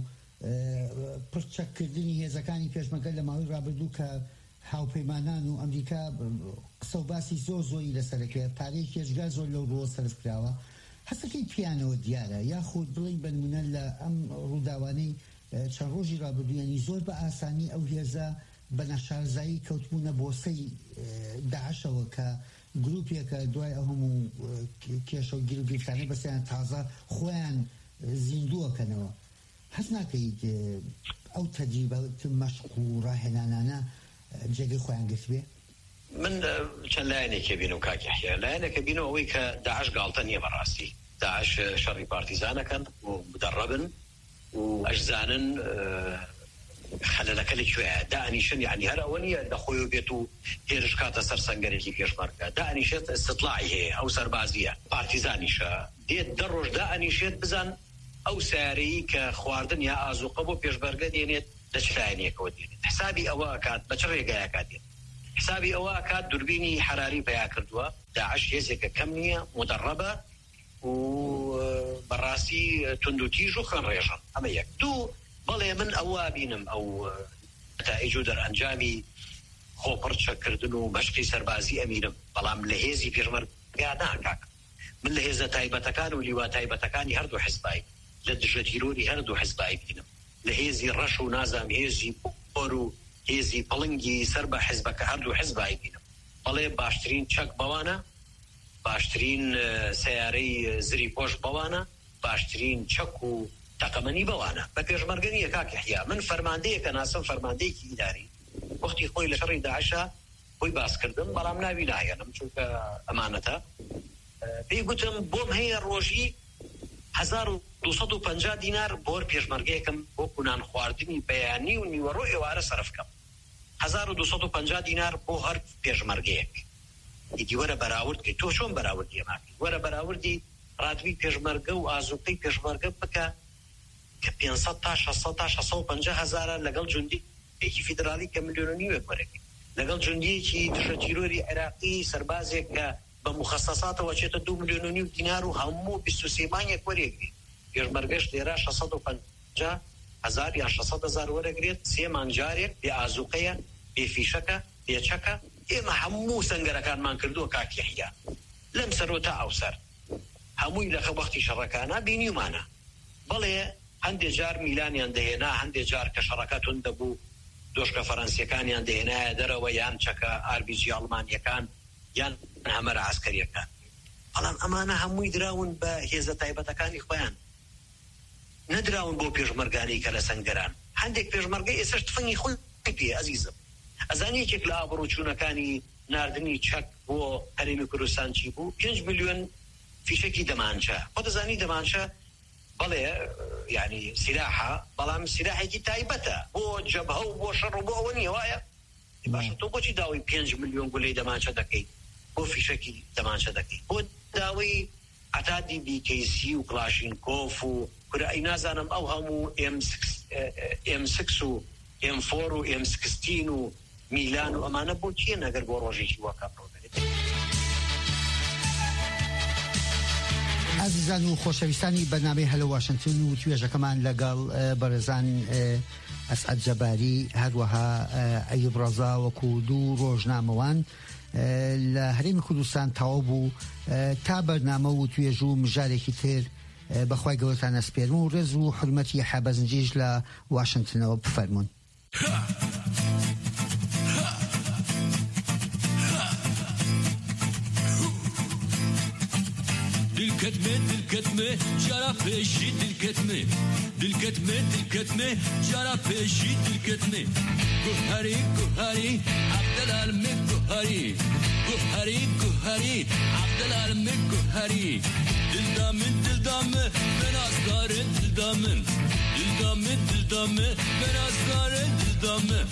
پرچەکردنی هێزەکانی پێشمەرگە لە ماوەی ڕابردوو کە هاوپەیمانان و ئەمریکا قسە و باسی زۆری لەسەرەکە پارەی هێزگار زۆر لەو ڕۆ سەرف کراوە هەستەکەی پیانەوە دیارە یاخود بڵین بنمونە لە ئەم ڕووداوانەی چەند ڕۆژی ڕابردوویانی زۆر بە ئاسانی ئەو هێزە بە نەشارزایی کەوتبوونە بۆسەی داعشەوە کە گروپێکە دوای ئەو هەموو کێشە و گیر و گرفتانە بەسییان تازە خۆیان زیندووەکەنەوە. هەست ناکەیت ئەو تەجریبە مەشق و ڕاهێنانانە جێگەی خۆیان گرت بێ؟ من چەند لایەنێکی بینم کاکی یحیە. لایەنێکە بینەوە ئەوەی کە داعش گاڵتە نییە بەڕاستی. داعش شەڕی پارتیزانەکەن و مدەڕەبن و ئەشزانن خەلەلەکە لەکوێیە دائنیشن، یعنی هەر ئەوە نییە لە خۆی بێت و هێرش کاتە سەر سەنگەرێکی پێشمەرگە. دائنیشێت استطلاعی هەیە، ئەو سەربازیە پارتیزانیشە دێت دە ڕۆژ دائنیشێت بزان ئەو سیارەیی کە خواردن یا ئازوقە بۆ پێشبەرگە دێنێت لە چ لایەنێکەوە دێنێت. حسابی ئەوە ئەکات بە چ ڕێگایەکە دێت. حسابی ئەوە ئەکات دوربینی حراری پیا کردووە. داعش هێزێکە کەم نییە، مدەڕەبە و بەڕاستی تند و تیژ و خوێن ڕێژن. ئەمە یەک. دوو، بەڵێ من ئەوە بینم ئەو نەتائیج و دەرئەنجامی خۆپڕچەکردن و مەشقی سەربازی ئەمینم، بەڵام لە هێزی پێشمەرگا ناکاک. من لە هێزە تایبەتەکان و لیوا تایبەتەکانی هەردوو حیزبایی، لە دژە تیرۆری هەردوو حیزبایی بینم، لە هێزی ڕەش و نازام هێزی پۆر و هێزی پڵنگی سەر بە حیزبەکە هەردوو حیزبایی بینم. بەڵێ باشترین چەک بەوانە، باشترین سیارەی زری پۆش بەوانە، باشترین چەک و تەقەمەنی بەوانە. بە پێشمەرگە نییە کاکی یحیا. من فەرماندەیەکە ناسم، فەرماندەیەکی ئیداری، وەختی خۆی لە شەڕی داعشە خۆی باسکردم، بەڵام ناوی ناهێنم چونکە ئەمانەتە. پێی گوتم بۆم هەیە ڕۆژی 1250 دینار بۆ پێشمەرگەیەکم بۆ کوونان خواردنی بەیانی و نیوەڕۆ ئێوارە سەرف بکەم. 1250 دینار بۆ هەر پێشمەرگەیەک. ئیدی وەرە بەراورد کە تۆ چۆن بەراوردی ئەماکەی؟ وەرە بەراوردی ڕاتبی پێشمەرگە و ئازوقەی پێشمەرگە بکە کە 500 تا 600 تا 650 هزارە لەگەڵ جوندیەکی فیدرالی کە ملیۆن و نیوێک وەرەگری، لەگەڵ جوندیەکی دژە تیرۆری عێراقی سەربازێک کە بە مخەسەساتەوە چێتە 2.5 ملیۆن دینار و هەموو 23 مانگێک وەرەگری. پێشمەرگەش لێرە 650 هزار یا 600 هزار وەرەگرێت، 3 مانجارێک بێ ئازوقەیە، بێ فیشەکە، بێ چەکە. ئێمە هەموو سەنگەرەکانمان کردووە کاکی یحیا لەم سەرۆ تا ئەو سەر، هەمووی لە وەختی شەڕەکانە بینیومانە. بەڵێ هەندێک جار میلانیان دەهێنا، هەندێک جار کە شەڕەکە تون دەبوو دۆشکە فەرەنسیەکانیان دەهێنایە دەرەوە، یان چەکە RPG ئەڵمانیەکان یان هەمەرە عەسکەریەکان. بەڵام ئەمانە هەمووی دراون بە هێزە تایبەتەکانی خۆیان، نەدراون بۆ پێشمەرگانەی کە لە سەنگەران. هەندێک پێشمەرگەی ئێسش تفەنگی خۆی پێ ئەزیزم. ئەزانی یەکێک لە ئابڕوچوونەکانی ناردنی چەک بۆ هەرێمی کوردستان چی بوو؟ 5 ملیۆن فیشەکی دەمانچە. خۆ دەزانی دەمانچە بەڵێ یعنی سلاحە، بەڵام سلاحێکی تایبەتە بۆ جەبهە و بۆ شەڕ و بۆ ئەوە نیە وایە؟ باشە تۆ بۆچی داوای 5 ملیۆن گولەی دەمانچە دەکەیت بۆ فیشەکی دەمانچە دەکەیت؟ بۆ داوای عتادی BKC و کلاشینکۆف و کورایی نازانم ئەو هەموو M6 و M4 و M16 و میلان و ئەمانە بۆ چیە نەگەر بۆ ڕۆژێکی وەکە ڕۆبێت؟ عزیزان و خۆشەویستانی بەرنامەی هەلە واشنگتن و توێژەکەمان لەگەڵ بەڕێزان ئەسعەد جەباری هەروەها ئەیوب ڕەزا وەکو دوو ڕۆژنامەوان لە هەرێمی کوردستان تەواو بوو. تا بەرنامە و توێژ و مژارێکی تر بەخوای گەورەتان ئەسپێرم و ڕێز و حورمەتی حەبەزنجیش لە واشنگتنەوە بفەرمونون. Dilketme, jara peşi dilketme. Dilketme, jara peşi dilketme. Guhari, Abdülalim Guhari. Guhari, Abdülalim Guhari. Dildamın, ben asgarın dildamın. Dildamın, ben asgarın dildamın.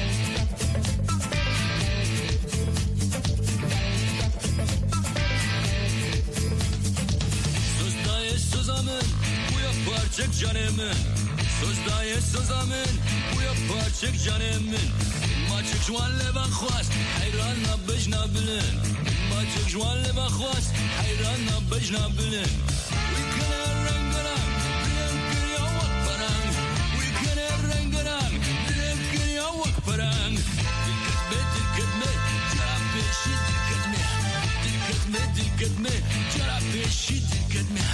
Sözamın, bu yaparcık canımın. Sözamın, bu yaparcık canımın. Maçık jwanle ben xwast, hayranla bejna bilin. Maçık jwanle ben xwast, hayranla bejna bilin. Wikene rengaran, dilim kiriya wak parang. Wikene rengaran, dilim kiriya wak parang. Dilketme, jara peşi dilketme. Dilketme, jara peşi dilketme.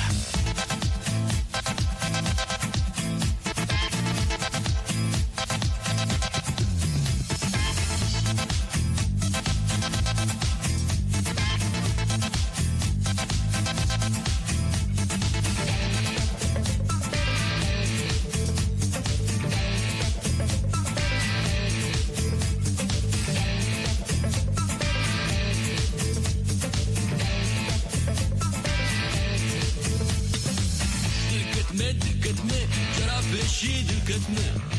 شي دلكتنا